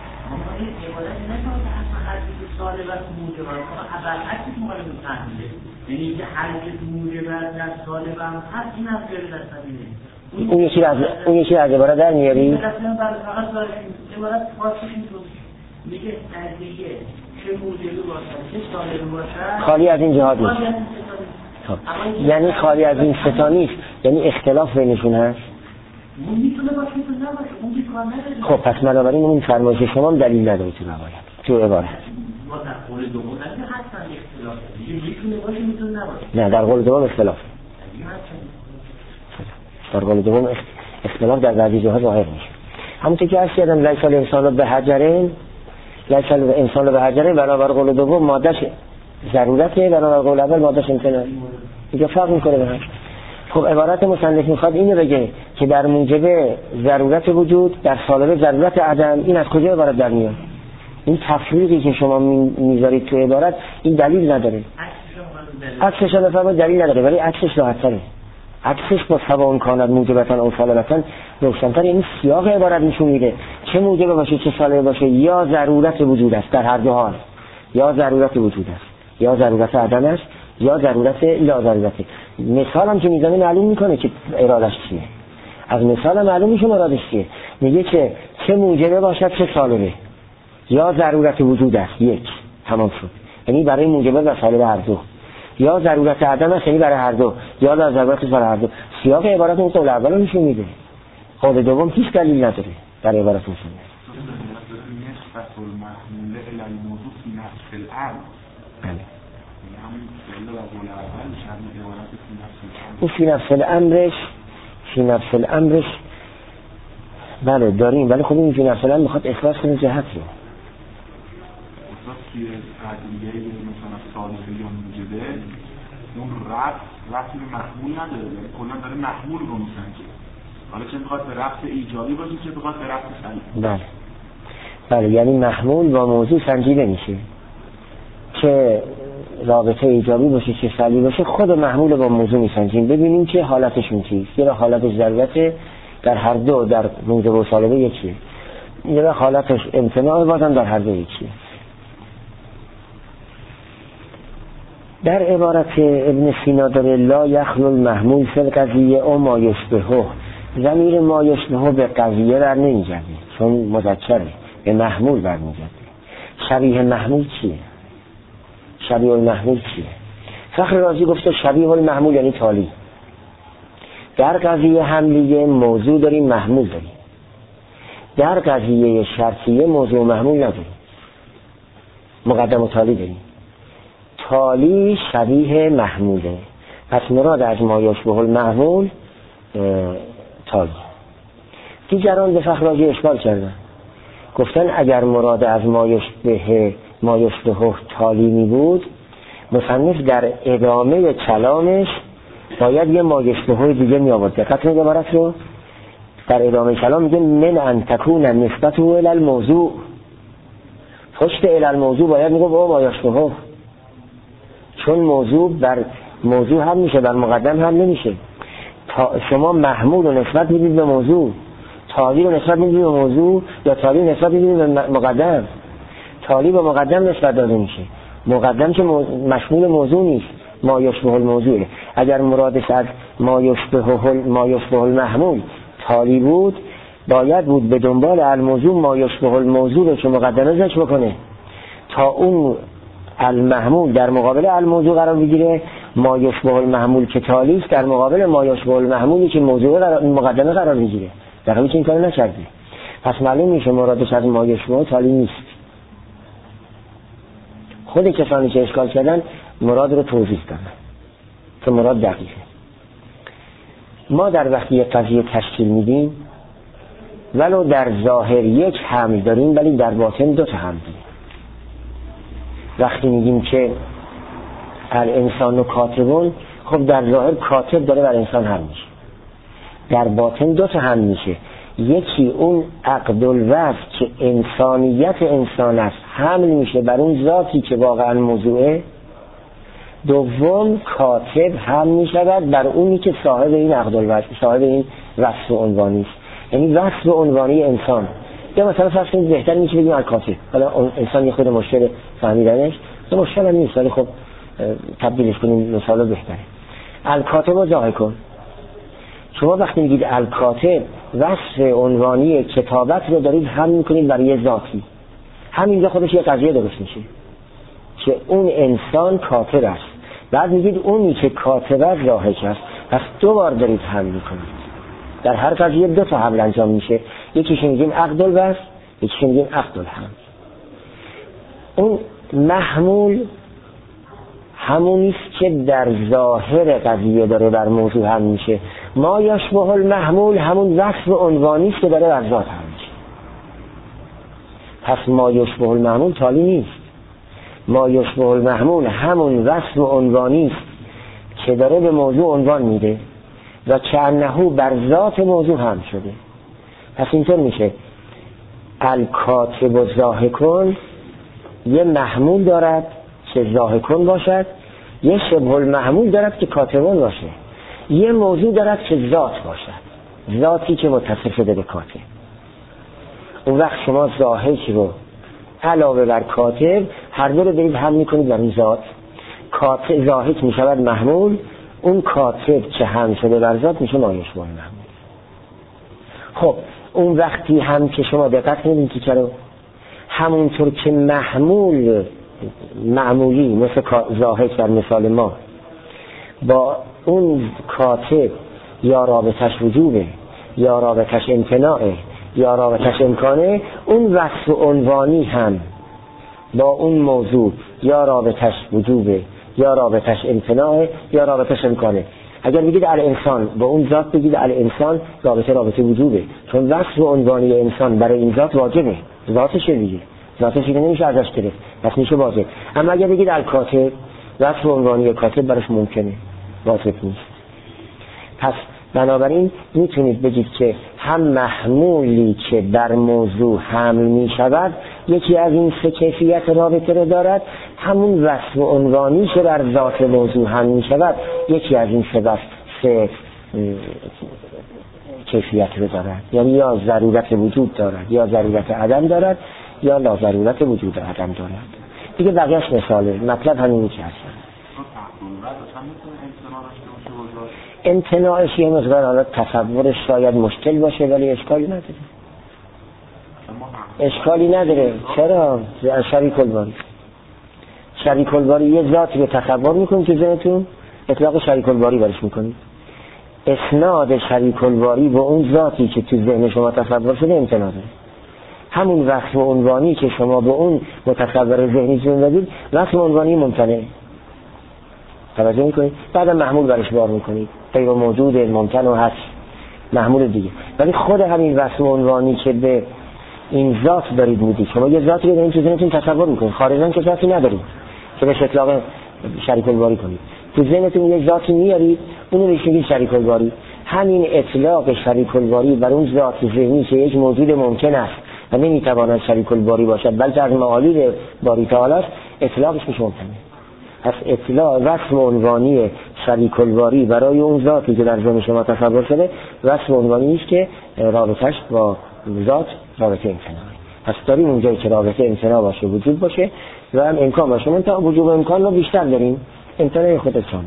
یعنی که حرکت موجبت در سالبم هست این هم فعل در سبیله. اون یکی از اون یکی از عبارت در میاری؟ مثلا فقط داره عبارت خاصی میشه میگه نزدیکه چه موجبی باشه چه سالبی باشه خالی از این جهات نیست. یعنی خالی از این سه تا نیست، یعنی اختلاف بینشون هست. اون میتونه باشه میتونه نباشه، اون که کار نداره. خب پس بنابراین اون فرمایش شما هم دلیل نداره تو روایت تو عبارت. ما در قول دوم نگه حتما اختلاف داره، میتونه باشه میتونه نباشه. نه در قول دوم اختلاف. در قول دوم اختلاف در بعضی جاها ظاهر میشه. همونطور که هست کردم لیس الانسان به حجرین، لیس الانسان به حجرین برابر قول دوم مادهش ضرورته، برابر قول اول مادهش امتناعه. دیگه فرق میکنه به هم. خب عبارت مصنف میخواد اینو بگه که در موجب ضرورت وجود در سالب ضرورت عدم، این از کجا عبارت در میاد؟ این تفریقی که شما میذارید تو عبارت این دلیل نداره. عکسش هم بفرمایید دلیل نداره، ولی عکسش راحت‌تره. عکسش با سواء کانت موجبة او سالبة روشن‌تر. این سیاق عبارت نشون میده چه موجب باشه چه سالب باشه یا ضرورت وجود است در هر دو حال، یا ضرورت وجود است یا ضرورت عدم است یا ضرورت لا ضرورته. مثال هم که میزنه معلوم میکنه که ارادش چیه. از مثال هم معلوم میشه مرادش چیه. میگه که چه موجبه باشد چه سالبه، یا ضرورت وجود است یک، تمام شد. یعنی برای موجبه و سالبه هر دو، یا ضرورت عدم است یعنی برای هر دو، یا لا ضرورت برای هر دو. سیاق عبارت اون قول اول نشون میده. قول دوم هیچ دلیل نداره در عبارت اون. اون فی نفس الامرش فی نفس الامرش بله داریم، ولی خب این فی نفس الامر میخواد اخلاص کنه جهت رو. توی قدریه مثلا سالبه یا موجبه اون رفت رفت به محمول نداره، یعنی کلا داره محمول رو میسنجه. حالا چه میخواد به رفت ایجابی باشه چه میخواد به رفت سلبی. بله بله یعنی محمول با موضوع سنجیده میشه، چه رابطه ایجابی باشه چه سلبی باشه خود محمول با موضوع میسنجیم ببینیم که حالتشون چیست. یه حالتش ضرورت در هر دو در موجب و سالبه یکیه، یه حالتش امتناع بازم در هر دو یکیه. در عبارت ابن سینا داره لا یخلو المحمول فی القضیه او ما یشبهه، ضمیر ما یشبهه به قضیه بر نمیگرده چون مذکره، به محمول برمیگرده. شبیه محمول چیه؟ شبیه المحمول چیه؟ فخر رازی گفته شبیه المحمول یعنی تالی. در قضیه حملیه موضوع داریم محمول داریم، در قضیه شرطیه موضوع محمول نداریم، مقدم و تالی داریم. تالی شبیه محموله، پس مراد از ما یشبه المحمول تالی. دیگران به فخر رازی اشکال کردن، گفتن اگر مراد از ما یشبه ما یشبه تالی می بود مصنف در ادامه کلامش باید یه ما یشبه دیگه می آورد. دقت کنید عبارت رو، در ادامه کلام میگه من ان تکون نسبته الی الموضوع، پشت الی الموضوع باید میگه با ما یشبه، چون موضوع بر موضوع هم میشه بر مقدم هم نمیشه. شما محمول رو نسبت میدید به موضوع، تالی رو نسبت میدید به موضوع یا تالی نسبت میدید به مقدم. تالی به مقدم نسبت داده میشه، مقدم که مشمول موضوع نیست، ما یشبه الموضوعه. اگر مرادش از ما یشبه ما یشبه المحمول تالی بود باید بود به دنبال الموضوع ما یشبه الموضوع رو که مقدمه ذکر بکنه تا اون المحمول در مقابل الموضوع قرار بگیره. ما یشبه المحمول که تالی است در مقابل ما یشبه المحمولی که موضوع قرار مقدمه قرار بگیره. در حالی که این کارو نکرده پس معلوم میشه مرادش از ما یشبه تالی نیست. خود کسانی که اشکال کردن مراد رو توضیح دادن که مراد دقیقه. ما در وقتی یک قضیه تشکیل میدیم ولو در ظاهر یک حمل داریم ولی در باطن دو تا حمل داریم. وقتی میگیم که الانسان و کاتبون، خب در ظاهر کاتب داره بر انسان حمل میشه، در باطن دو تا حمل میشه. یکی اون عقد الوصف که انسانیت انسان است حمل میشه بر اون ذاتی که واقعا موضوعه. دوم کاتب حمل میشود بر اونی که صاحب این عقد الوصف، صاحب این وصف عنوانی است، یعنی وصف عنوانی انسان. یا مثلا فرض کنید بهتر میشه بگیم الکاتب، حالا انسان یه خود مشکل فهمیدنش مشکل هم نیست ولی خب تبدیلش کنیم مثلا بهتره. الکاتب رو ظاهر کن. شما وقتی میگید الکاتب وصف عنوانی کتابت رو دارید حمل میکنید برای یه ذاتی، همینجا خودش یه قضیه درست میشه که اون انسان کاتب است. بعد میگید اونی که کاتب است ضاحک است، پس دو بار دارید حمل میکنید. در هر قضیه دو تا حمل انجام میشه، یکیش میگیم عقد الوصف، یکیش میگیم عقد الحمل. اون محمول همونیست که در ظاهر قضیه داره بر موضوع حمل میشه. ما یشبه المحمول همون وصف عنوانیست که داره بر ذات حمل میشه. پس ما یشبه المحمول تالی نیست. ما یشبه المحمول همون وصف عنوانیست که داره به موضوع عنوان میده و کأنه بر ذات موضوع حمل شده. پس اینطور میشه الکاتب و ضاحکون یه محمول دارد که ضاحکون باشد، یه شبه المحمول دارد که کاتبون باشه، یه موضوع دارد که ذات باشد، ذاتی که متصف شده به کاتب. اون وقت شما ضاحک رو علاوه بر کاتب هر دو رو دارید حمل میکنید بر اون ذات. کاتب ضاحک میشود محمول، اون کاتب که حمل شده بر ذات میشه ما یشبه المحمول. خب اون وقتی هم که شما دقت کنید که چرا همونطور که محمول معمولی مثل ضاحک در مثال ما با اون کاتب یا رابطش وجوبه یا رابطش امتناعه یا رابطش امکانه، اون وصف عنوانی هم با اون موضوع یا رابطش وجوبه یا رابطش امتناعه یا رابطش امکانه. اگر بگید الانسان با اون ذات بگید الانسان رابطه رابطه وجوبه، چون وصف عنوانی انسان برای این ذات واجبه، ذاتشه دیگه، ذاتش دیگه نمیشه ازش گرفت، پس میشه واجب. اما اگر بگید الکاتب وصف عنوانی کاتب برش ممکنه، واجب نیست. پس بنابراین میتونید بگید که هم محمولی که در موضوع حمل میشود یکی از این سه کیفیت رابطه رو دارد، همون وصف عنوانی که در ذات موضوع حمل میشود یکی از این سه وصف سه کیفیت رو دارد، یعنی یا ضرورت وجود دارد یا ضرورت عدم دارد یا لا ضرورت وجود عدم دارد. دیگه بقیه‌اش مثاله، مطلب همینی که هست. امتناعش یه مقدار حالا تصورش شاید مشکل باشه ولی اشکالی نداره. اشکالی نداره. چرا؟ شریک الباری شریک الباری یه ذاتی رو تصور میکنید که ذهنتون اطلاق شریک الباری برش میکنید. اسناد شریک الباری به اون ذاتی که تو ذهن شما تصور شده امتناع داره. همون وصف عنوانی که شما به اون متصور ذهنیتون دادید وصف عنوانی ممتنعه. توجه میکنید؟ بعد محمول برش بار میکنید، غیر موجود ممکن و هست محمول دیگه. ولی خود همین وصف عنوانی که به این ذات دارید میدید، شما یه ذاتی رو دارید تو ذهنتون تصور میکنید، خارجاً که ذاتی ندارید که بهش اطلاق شریک الباری کنید، تو ذهنتون یه ذاتی میارید اونو بهش میگید شریک الباری. همین اطلاق شریک الباری بر اون ذات ذهنی که یک موجود ممکن است و نمیتواند شریک الباری باشد بلکه از معالی باری تعالی است، اطلاقش میشه ممکنه. از اطلاع وصف عنوانی شریک الباری برای اون ذاتی که در ذهن شما تصور شده وصف عنوانی است که رابطش با ذات رابطه امتناعی. پس داریم اونجایی که رابطه امتناع باشه وجود باشه و هم امکان باشه. من تا وجود امکان رو بیشتر داریم، امتناع خودتونه.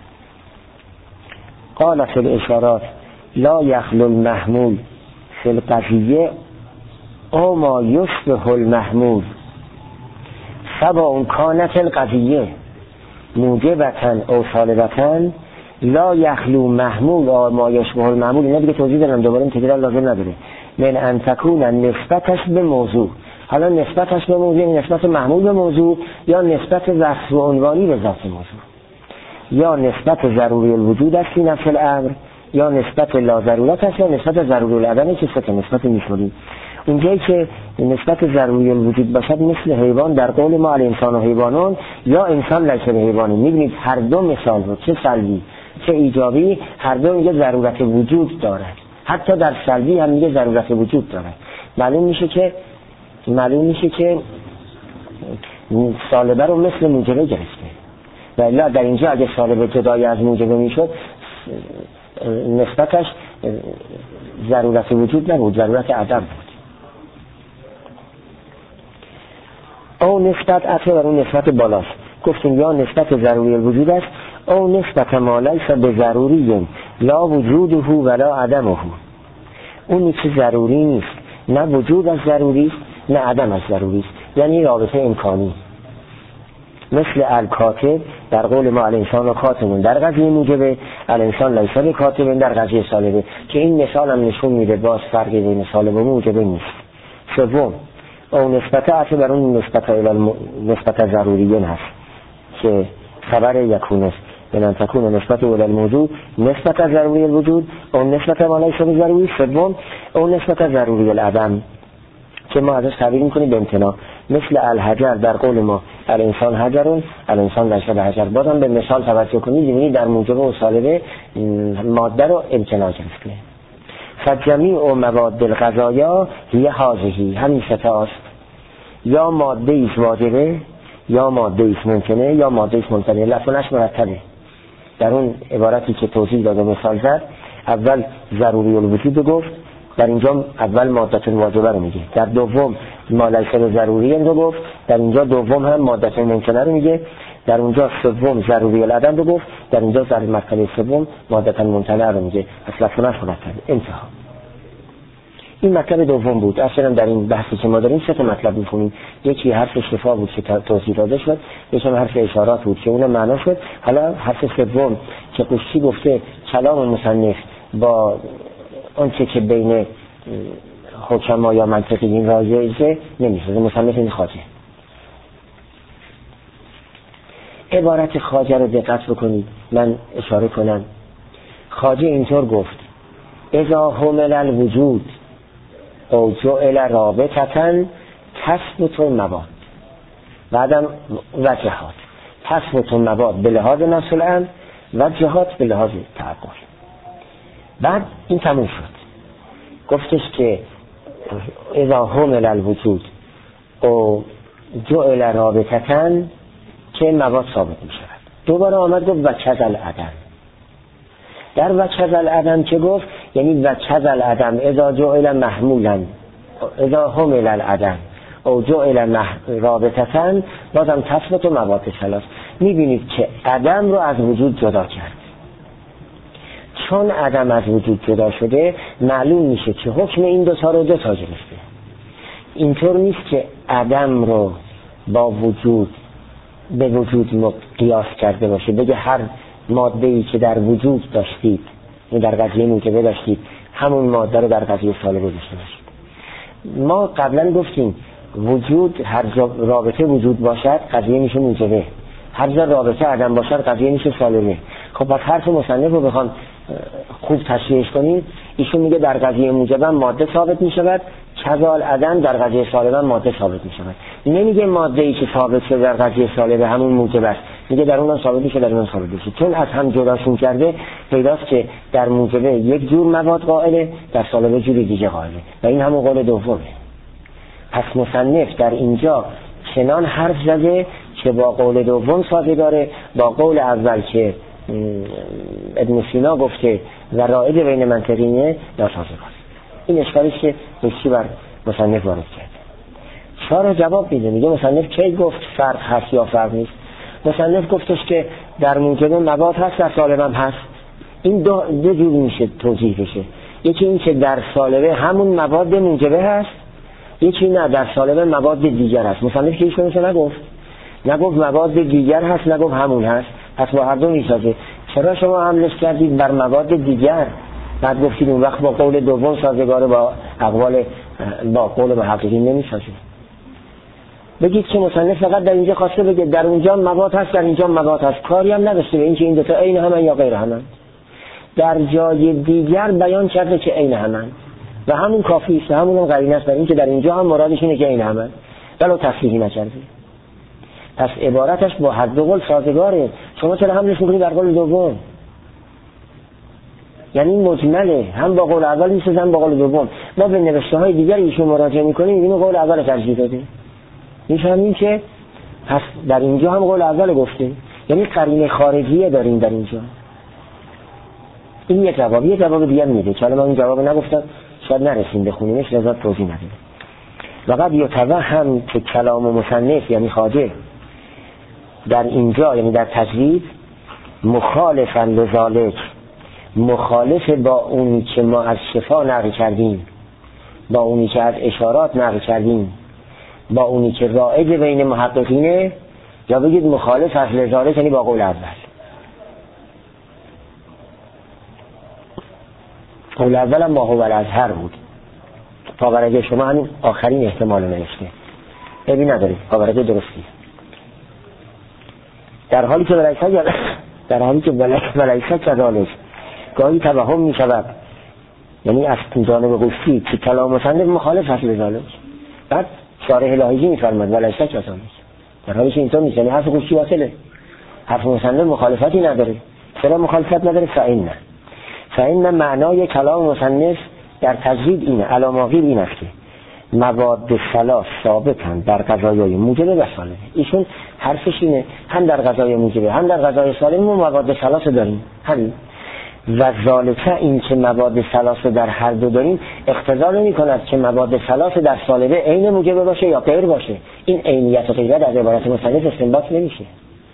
قال فی الاشارات لا یخلو المحمول فی القضیه او ما یشبه المحمول سواء کانت القضیه موجبتن او سالبتن لا یخلو محمول او ما یشبه المحمول. اینا دیگه توضیح دارم، دوباره این تکرار لازم نداره. من ان تکون نسبتش به موضوع، حالا نسبتش به موضوع نسبت محمول به موضوع یا نسبت وصف عنوانی به ذات موضوع یا نسبت ضروری الوجود است فی نفس الامر یا نسبت لا ضرورت هست یا نسبت ضروری العدم که سه تا نسبت می‌شوریم. اونجایی که نسبت ضروری الوجود باشد مثل حیوان در قول ما الانسان و حیوانون یا انسان لیس حیوانی. می‌بینید هر دو مثال رو چه سلبی چه ایجابی هر دو میگه ضرورت وجود دارد، حتی در سلبی هم میگه ضرورت وجود دارد. معلوم میشه که معلوم میشه که سالبه رو مثل موجبه گرفته و الا در اینجا اگه سالبه جدای از موجبه میشد نسبتش ضرورت وجود نبود، ضرورت عدم بود. او نسبت عطا بر اون نسبت بالاست. گفتیم یا نسبت ضروری الوجود است او نسبت ما لیس به ضروری لا وجوده ولا عدمه. اون چیز ضروری نیست، نه وجود از ضروری است نه عدم از ضروری است، یعنی رابطه امکانی. مثل الکاتب در قول ما الانسان و کاتبون در قضیه موجبه، الانسان لیس به کاتبون در قضیه سالبه، که این مثال هم نشون میده باز فرقی بین سالب و موجبه نیست. سوم او نسبت عطا بر اون نسبت الى نسبت ضروریه هست که خبر یکون است من تکون نسبت اول الموجود نسبت ضروری الوجود او نسبت ما لیس به ضروری. سوم او نسبت ضروری العدم که ما ازش تعبیر میکنیم به امتناع، مثل الحجر در قول ما الانسان حجرون الانسان لیس به حجر. بازم به مثال توجه کنید ببینید در موجب و سالبه ماده رو امتناع گرفته. فجمیع مواد الغذایا هی هذه، همین سه تاست، یا ماده ایست واجبه یا ماده ایست ممکنه یا ماده ایست ممکنه. لفظش مرتبه. در اون عبارتی که توضیح داده مثال زد اول ضروری الوجود گفت، در اینجا اول مادت واجبه رو میگه، در دوم ما لیس به ضروری رو گفت، در اینجا دوم هم مادت ممکنه رو میگه، در اونجا سوم ضروری العدم رو گفت، در اینجا در مرتبه سوم مادت ممکنه رو میگه. اصلا فنش مرتبه. انتها. این مطلب دوم بود. اصلا در این بحثی که ما داریم سه تا مطلب می‌خونیم. یکی حرف شفا بود که توضیح داده شد، یکی هم حرف اشارات بود که اون معنا شد. حالا حرف سوم که قشتی گفته کلام مصنف با آنچه که بین حکما یا منطقیین راجعه نمیشه. مصنف این خواجه. عبارت خواجه رو دقت بکنید. من اشاره کنم. خواجه اینطور گفت: اذا همل الوجود او جعل رابطتن تثبت المواد. بعدم وجهات. تثبت المواد به لحاظ نفس الامر و جهات به لحاظ تعقل. بعد این تموم شد. گفتش که اذا همل الوجود او جعل رابطتن که مواد ثابت می شود. دوباره آمد گفت وجه العدم. در وجه العدم که گفت یعنی وجه العدم اذا جعل محمولا اذا همل العدم او جعل رابطتن بازم تثبت و مواد ثلاث. میبینید که عدم رو از وجود جدا کرد. چون عدم از وجود جدا شده معلوم میشه که حکم این دو تا رو دو تا گرفته. اینطور نیست که عدم رو با وجود به وجود قیاس کرده باشه، بگه هر ماده‌ای که در وجود داشتید در قضیه موجبه داشتید همون ماده رو در قضیه سالبه داشته باشید. ما قبلا گفتیم وجود هر جا رابطه وجود باشد قضیه میشه موجبه، هر جا رابطه عدم باشد قضیه میشه سالبه. خب پس حرف مصنف رو بخوام خوب تشریحش کنیم، ایشون میگه در قضیه موجبه ماده ثابت میشود، کذال عدم در قضیه سالبه ماده ثابت میشود. نمیگه ماده ای که ثابت شده در قضیه سالبه همون موجبه است، میگه در اونم ثابت میشه در اونم ثابت میشه. چون از هم جداشون کرده پیداست که در موجبه یک جور مواد قائله، در سالبه جوری دیگه قائله و این همون قول دومه. پس مصنف در اینجا چنان حرف زده که با قول دوم سازگاره، با قول اول که ابن سینا گفته و رائج بین منطقینه ناسازگار. این اشکالیه که بسیاری بر مصنف وارد کرده. چرا جواب میده؟ میگه مصنف کی گفت فرق هست یا فرق نیست؟ مصنف گفتش که در موجبه مواد هست در سالبه هم هست. این دو, دو جور میشه توضیح بشه. یکی این که در سالبه همون مواد موجبه هست، یکی نه در سالبه مواد دیگر هست. مصنف که هیچ کنیشه نگفت نگفت مواد دیگر هست، نگفت همون هست، پس با هر دو میسازه. چرا شما حملش کردید بر مواد دیگر بعد گفتید اون وقت با قول دوم سازگاره با اقوال با قول محققین نمیسازه؟ بگید که مصنف فقط در اینجا خواسته بگه در اونجا مواد هست در اینجا مواد هست، کاری هم نداشته به اینکه این دو تا عین همن یا غیر همن. در جای دیگر بیان کرده که عین همن و همون کافی است، همون هم قرینه است بر این که در اینجا هم مرادش اینه که عین همن ولو تصریحی نکرده. پس عبارتش با هر دو قول سازگاره. شما چرا حملش میکنید بر قول دوم؟ یعنی مجمله، هم با قول اول میشه هم با قول دوم. ما به نوشته های دیگر ایشون مراجعه میکنیم اینو قول اول ترجیح داده. میفهمیم که پس در اینجا هم قول اول گفته، یعنی قرینه خارجیه داریم در اینجا. این یک جواب، یک جواب دیگه میده که حالا من این جواب نگفتم شاید نرسیم بخونیمش لذت توضیح ندیم. وقت یتوهم که کلام مصنف یعنی خواجه در اینجا یعنی در تجوید مخالفاً لذالک، مخالف با اونی که ما از شفا نقل کردیم، با اونی که از اشارات نقل کردیم، با اونی که رائج بین محققینه، یا بگید مخالف از لذالک یعنی با قول اول. قول اول هم با هو الازهر بود. پاورقه شما همین آخرین احتمال نوشته، عیبی نداره، پاورقه درستی. در حالی که ولایسا در حالی که ولایسا کذالک گاهی توهم می شود، یعنی از جانب قصی که کلام مصنف مخالف است لذالک. بعد شارح لاهیجی می فرمد ولایسا کذالک، در حالی که اینطور نیست، یعنی حرف قصی واصله، حرف مصنف مخالفتی نداره. چرا مخالفت نداره؟ فإن فإن معنای کلام مصنف در تجوید اینه، علاماغیب این است که مواد ثلاث ثابتن در قضایای موجبه و سالمه. ایشون حرفش اینه، هم در قضای موجبه هم در قضای سالمه ما مواد ثلاث داریم. همین و ذالکه این که مواد ثلاث در هر دو داریم اقتضا نمی کند که مواد ثلاث در سالمه عین موجبه باشه یا غیر باشه. این عینیت و غیرت از عبارت مصنف استنباط نمیشه.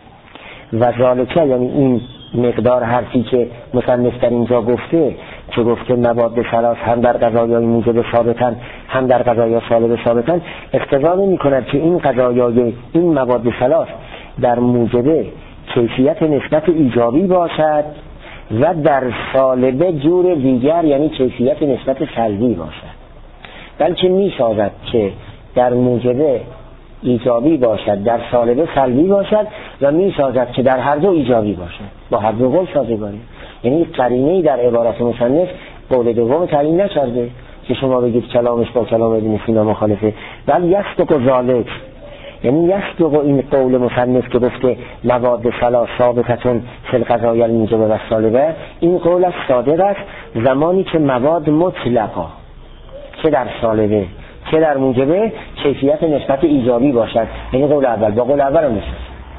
و ذالکه یعنی این مقدار حرفی که مصنف در اینجا گفته که گفته مواد ثلاث هم در قضایای موجب ثابتن هم در قضایای سالب ثابتن، اقتضا نمی کند که این قضایای این مواد ثلاث در موجب کیفیت نسبت ایجابی باشد و در سالب جور دیگر یعنی کیفیت نسبت سلبی باشد، بلکه می سازد که در موجب ایجابی باشد در سالب سلبی باشد و می سازد که در هر دو ایجابی باشد. با هر دو قول سازگاری، یعنی قرینه‌ای در عبارت مصنف قول دوم تعیین نکرده که شما بگید کلامش با کلام ابن سینا مخالفه، بل یصدق ذالک، یعنی یصدق این قول مصنف که گفته مواد ثلاث ثابتتون فی القضایا الموجبه و السالبه، این قول از صادق است زمانی که مواد مطلقا چه در سالبه چه در موجبه کیفیت نسبت ایجابی باشد، یعنی قول اول با قول اول هم نیست.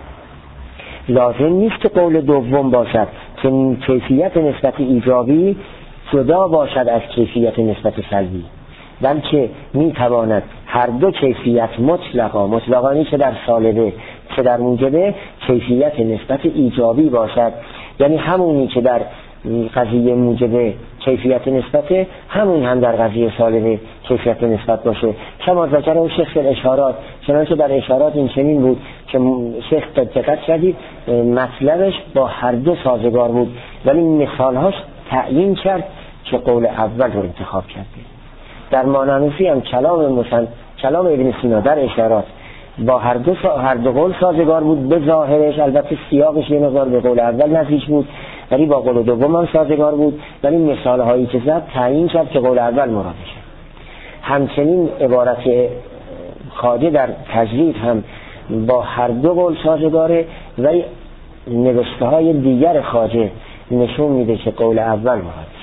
لازم نیست که قول دوم باشد که کیفیت نسبت ایجابی جدا باشد از کیفیت نسبت سلبی، بلکه میتواند هر دو کیفیت مطلقا مطلقانی که در سالبه که در موجبه کیفیت نسبت ایجابی باشد، یعنی همونی که در قضیه موجبه کیفیت نسبت همون هم در قضیه سالبه کیفیت نسبت باشه. کما ذکر و شیخ الاشارات، چنانچه در اشارات این چنین بود که شیخ دقت شدید مطلبش با هر دو سازگار بود، ولی مثالهاش تعیین کرد که قول اول رو انتخاب کرده. در مانانوسی هم کلام مثلا کلام ابن سینا در اشارات با هر دو سا... هر دو قول سازگار بود به ظاهرش، البته سیاقش یه مقدار به قول اول نزدیک بود ولی با قول دوم هم سازگار بود، ولی مثال هایی که زد تعیین کرد که قول اول مرادشه. همچنین عبارت خواجه در تجوید هم با هر دو قول سازگاره، ولی نوشته های دیگر خواجه نشون میده که قول اول مرادشه.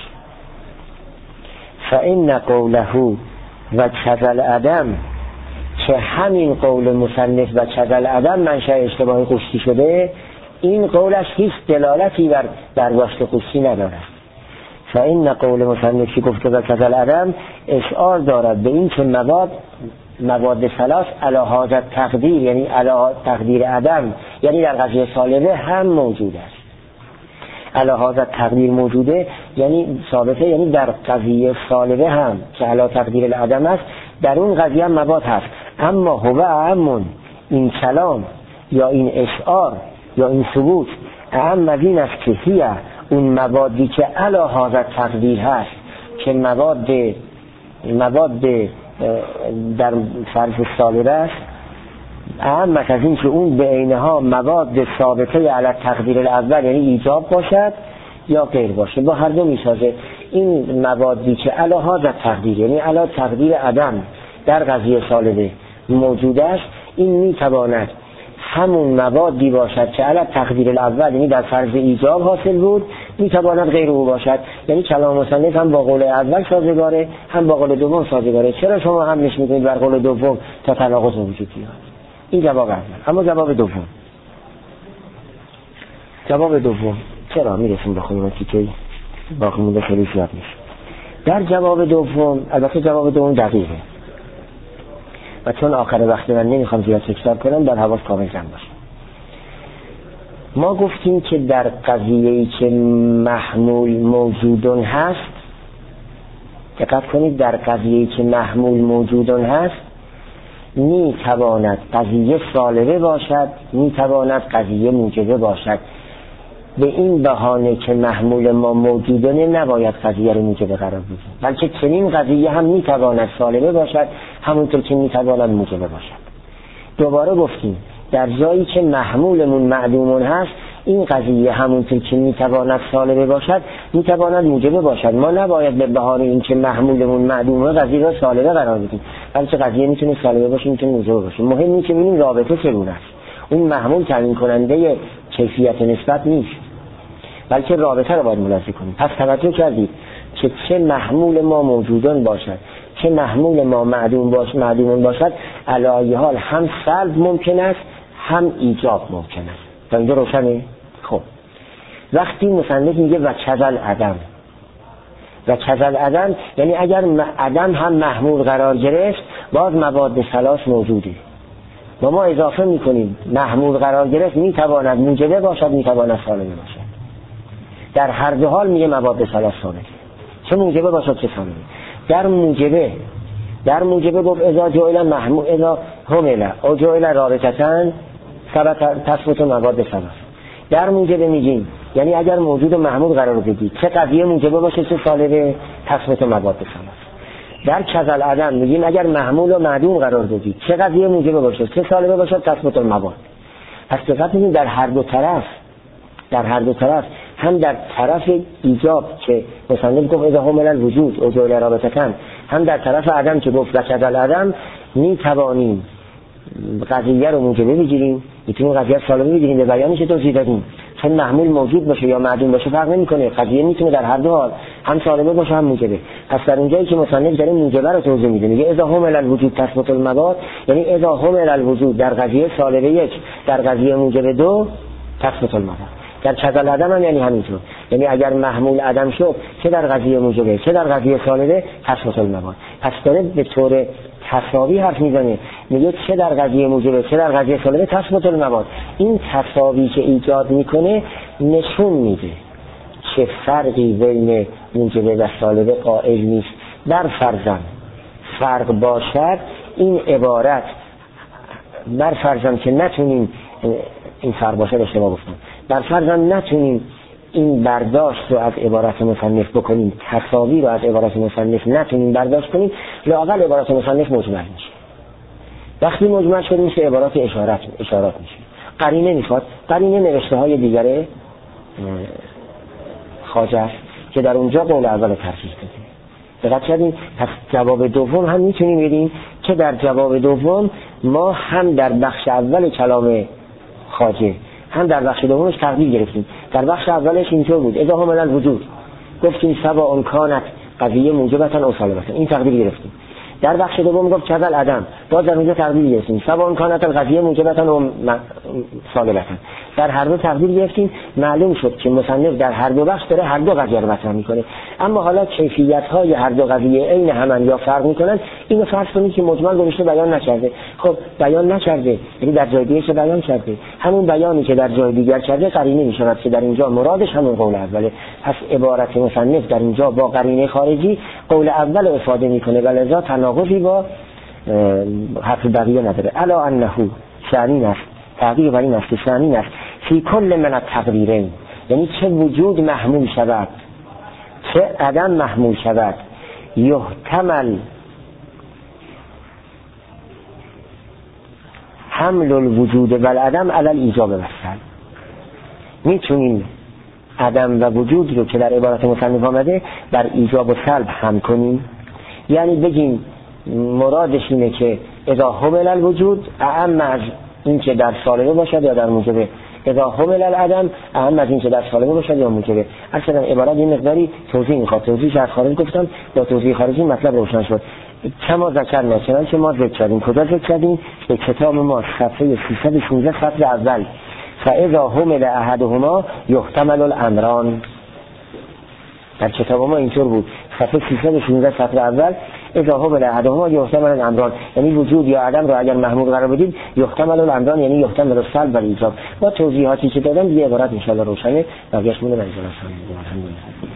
فإن قوله و کذل عدم، که همین قول مصنف و کذل عدم منشأ اشتباه قصی شده، این قولش هیچ دلالتی بر برداشت قصی ندارد. فإن قول مصنف که گفته و کذل عدم اشعار دارد به این که مواد مواد ثلاث علی هذا تقدیر، یعنی علی تقدیر عدم، یعنی در قضیه سالبه هم موجود است. علی هذا تقدیر موجوده یعنی ثابته، یعنی در قضیه سالبه هم که علی تقدیر العدم است در اون قضیه هم مواد هست. اما هو اعم، این کلام یا این اشعار یا این ثبوت اعم از این است که هیه اون موادی که علی هذا تقدیر هست که مواد مواد در فرض سالبه است، اعم از این که اون به عینها مواد ثابته علی تقدیر الاول یعنی ایجاب باشد، یا غیر باشه، با هر دو میسازه. این موادی که علی هذا تقدیر، یعنی علی تقدیر عدم در قضیه سالبه موجود است، این میتواند همون موادی باشد که علی تقدیر الاول، یعنی در فرض ایجاب حاصل بود، میتواند غیر او باشد. یعنی کلام مصنف هم با قول اول سازگاره، هم با قول دوم سازگاره. چرا شما حملش میکنید بر قول دوم تا تناقض وجود بیاد؟ این جواب اول. اما جواب دوم، جواب دوم چرا میرسیم بخونیم که باقی مونده خیلی زیاد نیست. در جواب دوم، البته جواب دوم دقیقه و چون آخر وقت من نمیخوام زیاد تکرار کنم، در حواس کامل جمع باشه. ما گفتیم که در قضیه‌ای که محمول موجودون هست، دقت کنید، در قضیه‌ای که محمول موجودون هست می تواند قضیه سالبه باشد، می تواند قضیه موجبه باشد. به این بهانه که محمول ما موجودانه نباید قضیه رو موجبه قرار بدیم، بلکه چنین قضیه هم می تواند سالبه باشد همونطور که می تواند موجبه باشد. دوباره گفتیم در جایی که محمولمون معدومون هست، این قضیه همونطور که می تواند سالبه باشد می تواند موجبه باشد. ما نباید به بهانه این که محمولمون معدومه قضیه رو سالبه قرار بدیم، بلکه قضیه میتونه سالبه باشه، میتونه موجبه باشه. مهم اینه که ببینیم رابطه چگونه است. اون محمول تعیین کننده کیفیت نسبت نیست، بلکه رابطه رو باید ملاحظه کنیم. پس توجه کردید که چه محمول ما موجودان باشد، چه محمول ما معدوم باش معدومون باشد، علی حال هم سلب ممکن است هم ایجاب ممکن است. تا اینجا روشنه؟ خب وقتی مصنف میگه و کذل عدم، و کذل عدم یعنی اگر عدم هم محمول قرار گرفت باز مواد ثلاث موجوده. و ما اضافه میکنیم محمول قرار گرفت میتواند موجبه باشد، میتواند سالبه باشد. در هر دو حال میگه مواد ثلاث سالبه، چه موجبه باشد چه سالبه. در موجبه در موجبه گفت اذا جعل محمول اذا همل او جعل رابطتن ثبت تثبت مواد ثلاث. در موجبه میگیم یعنی اگر موجود محمول قرار بدید چه قضیه موجبه باشه چه سالبه، تثبت مواد ثلاث. در کذل عدم میگیم اگر محمول و معدوم قرار بدید چه قضیه موجبه باشه چه سالبه باشه، تثبت المواد. پس دقت کنید در هر دو طرف، در هر دو طرف، هم در طرف ایجاب که مصنف گفت اذا همل الوجود او جعل رابطتن، هم در طرف عدم که گفت کذل عدم، می توانیم قضیه رو موجبه بگیریم، میتونیم قضیه سالبه بگیریم. به بیانش توضیح دادیم چون محمول موجود باشه یا معدوم باشه فرق نمیکنه، قضیه میتونه در هر دو حال هم سالبه باشه هم موجبه. پس در اونجایی که مصنف داره موجبه رو توضیح میده، میگه اذا همل الوجود تثبت المواد، یعنی اذا همل الوجود در قضیه سالبه یک، در قضیه موجبه دو، تثبت المواد. در کذل عدم هم یعنی همینطور، یعنی اگر محمول عدم شد چه در قضیه موجبه چه در قضیه سالبه، تثبت المواد. پس داره به طور تساوی حرف میزنه، میگه چه در قضیه موجبه چه در قضیه سالبه تثبت المواد. این تساوی که ایجاد میکنه نشون میده چه فرقی بین موجبه و سالبه قائل نیست. در فرضاً فرق باشد این عبارت، در فرضاً که نتونیم این فرق باشه به شما گفتم، در فرضاً نتونیم این برداشت رو از عبارت مصنف بکنیم، تساوی رو از عبارت مصنف نتونیم برداشت کنیم، لااقل عبارت مصنف مجمل میشه. وقتی مجمل شد میشه عبارات اشارات اشارات میشه. قرینه میخواد، قرینه نوشته های دیگره خواجه است که در اونجا قول اول ترجیح داده. دقت کردین؟ پس جواب دوم هم میتونیم بدیم که در جواب دوم ما هم در بخش اول کلام خواجه هم در بخش دومش تقدیر گرفتیم. در بخش اولش اینطور بود اذا همل الوجود گفتیم سواء کانت قضیه موجبتن او سالبتن، این تقدیر گرفتیم. در بخش دوم گفت کذل عدم، باز در اونجا تقدیر گرفتیم سواء کانت القضیه موجبتن او سالبتن. در هر دو تقدیر گرفتیم. معلوم شد که مصنف در هر دو بخش داره هر دو قضیه رو مطرح میکنه، اما حالا کیفیت های هر دو قضیه عین همن یا فرق میکنن. اینو فرض کنید که مجمل گذاشته بیان نکرده. خب بیان نکرده یعنی در جای دیگه بیان کرده، همون بیانی که در جای دیگر کرده قرینه میشود که در اینجا مرادش همون قول اوله. پس عبارت مصنف در اینجا با قرینه خارجی قول اول افاده میکنه و لذا تناقضی با حرف بقیه نداره. الا انه شأنین است، تحقیق بر این است که شأنین است فی کل من التقدیرین، یعنی چه وجود محمول شود چه عدم محمول شود، یحتمل حمل الوجود و العدم علی الایجاب و السلب. میتونیم عدم و وجود رو که در عبارت مصنف آمده بر ایجاب و سلب هم کنیم. یعنی بگیم مرادش اینه که اذا حمل الوجود اعم از این که در سالبه باشد یا در موجبه، اذا حمل العدم اعم از این که در سالبه باشد یا موجبه. اصلا عبارت این مقداری توضیح میخواد. توضیح از خارج گفتم، با توضیح خارجی مطلب روشن شد. کما ذکرنا، چنانچه ما ذکر کردیم. کجا ذکر کردیم؟ به کتاب ما صفحه سیصد و شانزده سطر اول، فاذا حمل احدهما یحتمل الامران. در کتاب ما اینطور بود، صفحه سیصد و شانزده سطر اول، اذا حمل احدهما یحتمل الامران، یعنی وجود یا عدم رو اگر محمول قرار بدید یحتمل الامران، یعنی یحتمل السلب و ایجاب. با توضیحاتی که دادم دیگه عبارت ان شاء الله روشنه. بقیه‌اش مون منظور است. الحمدلله.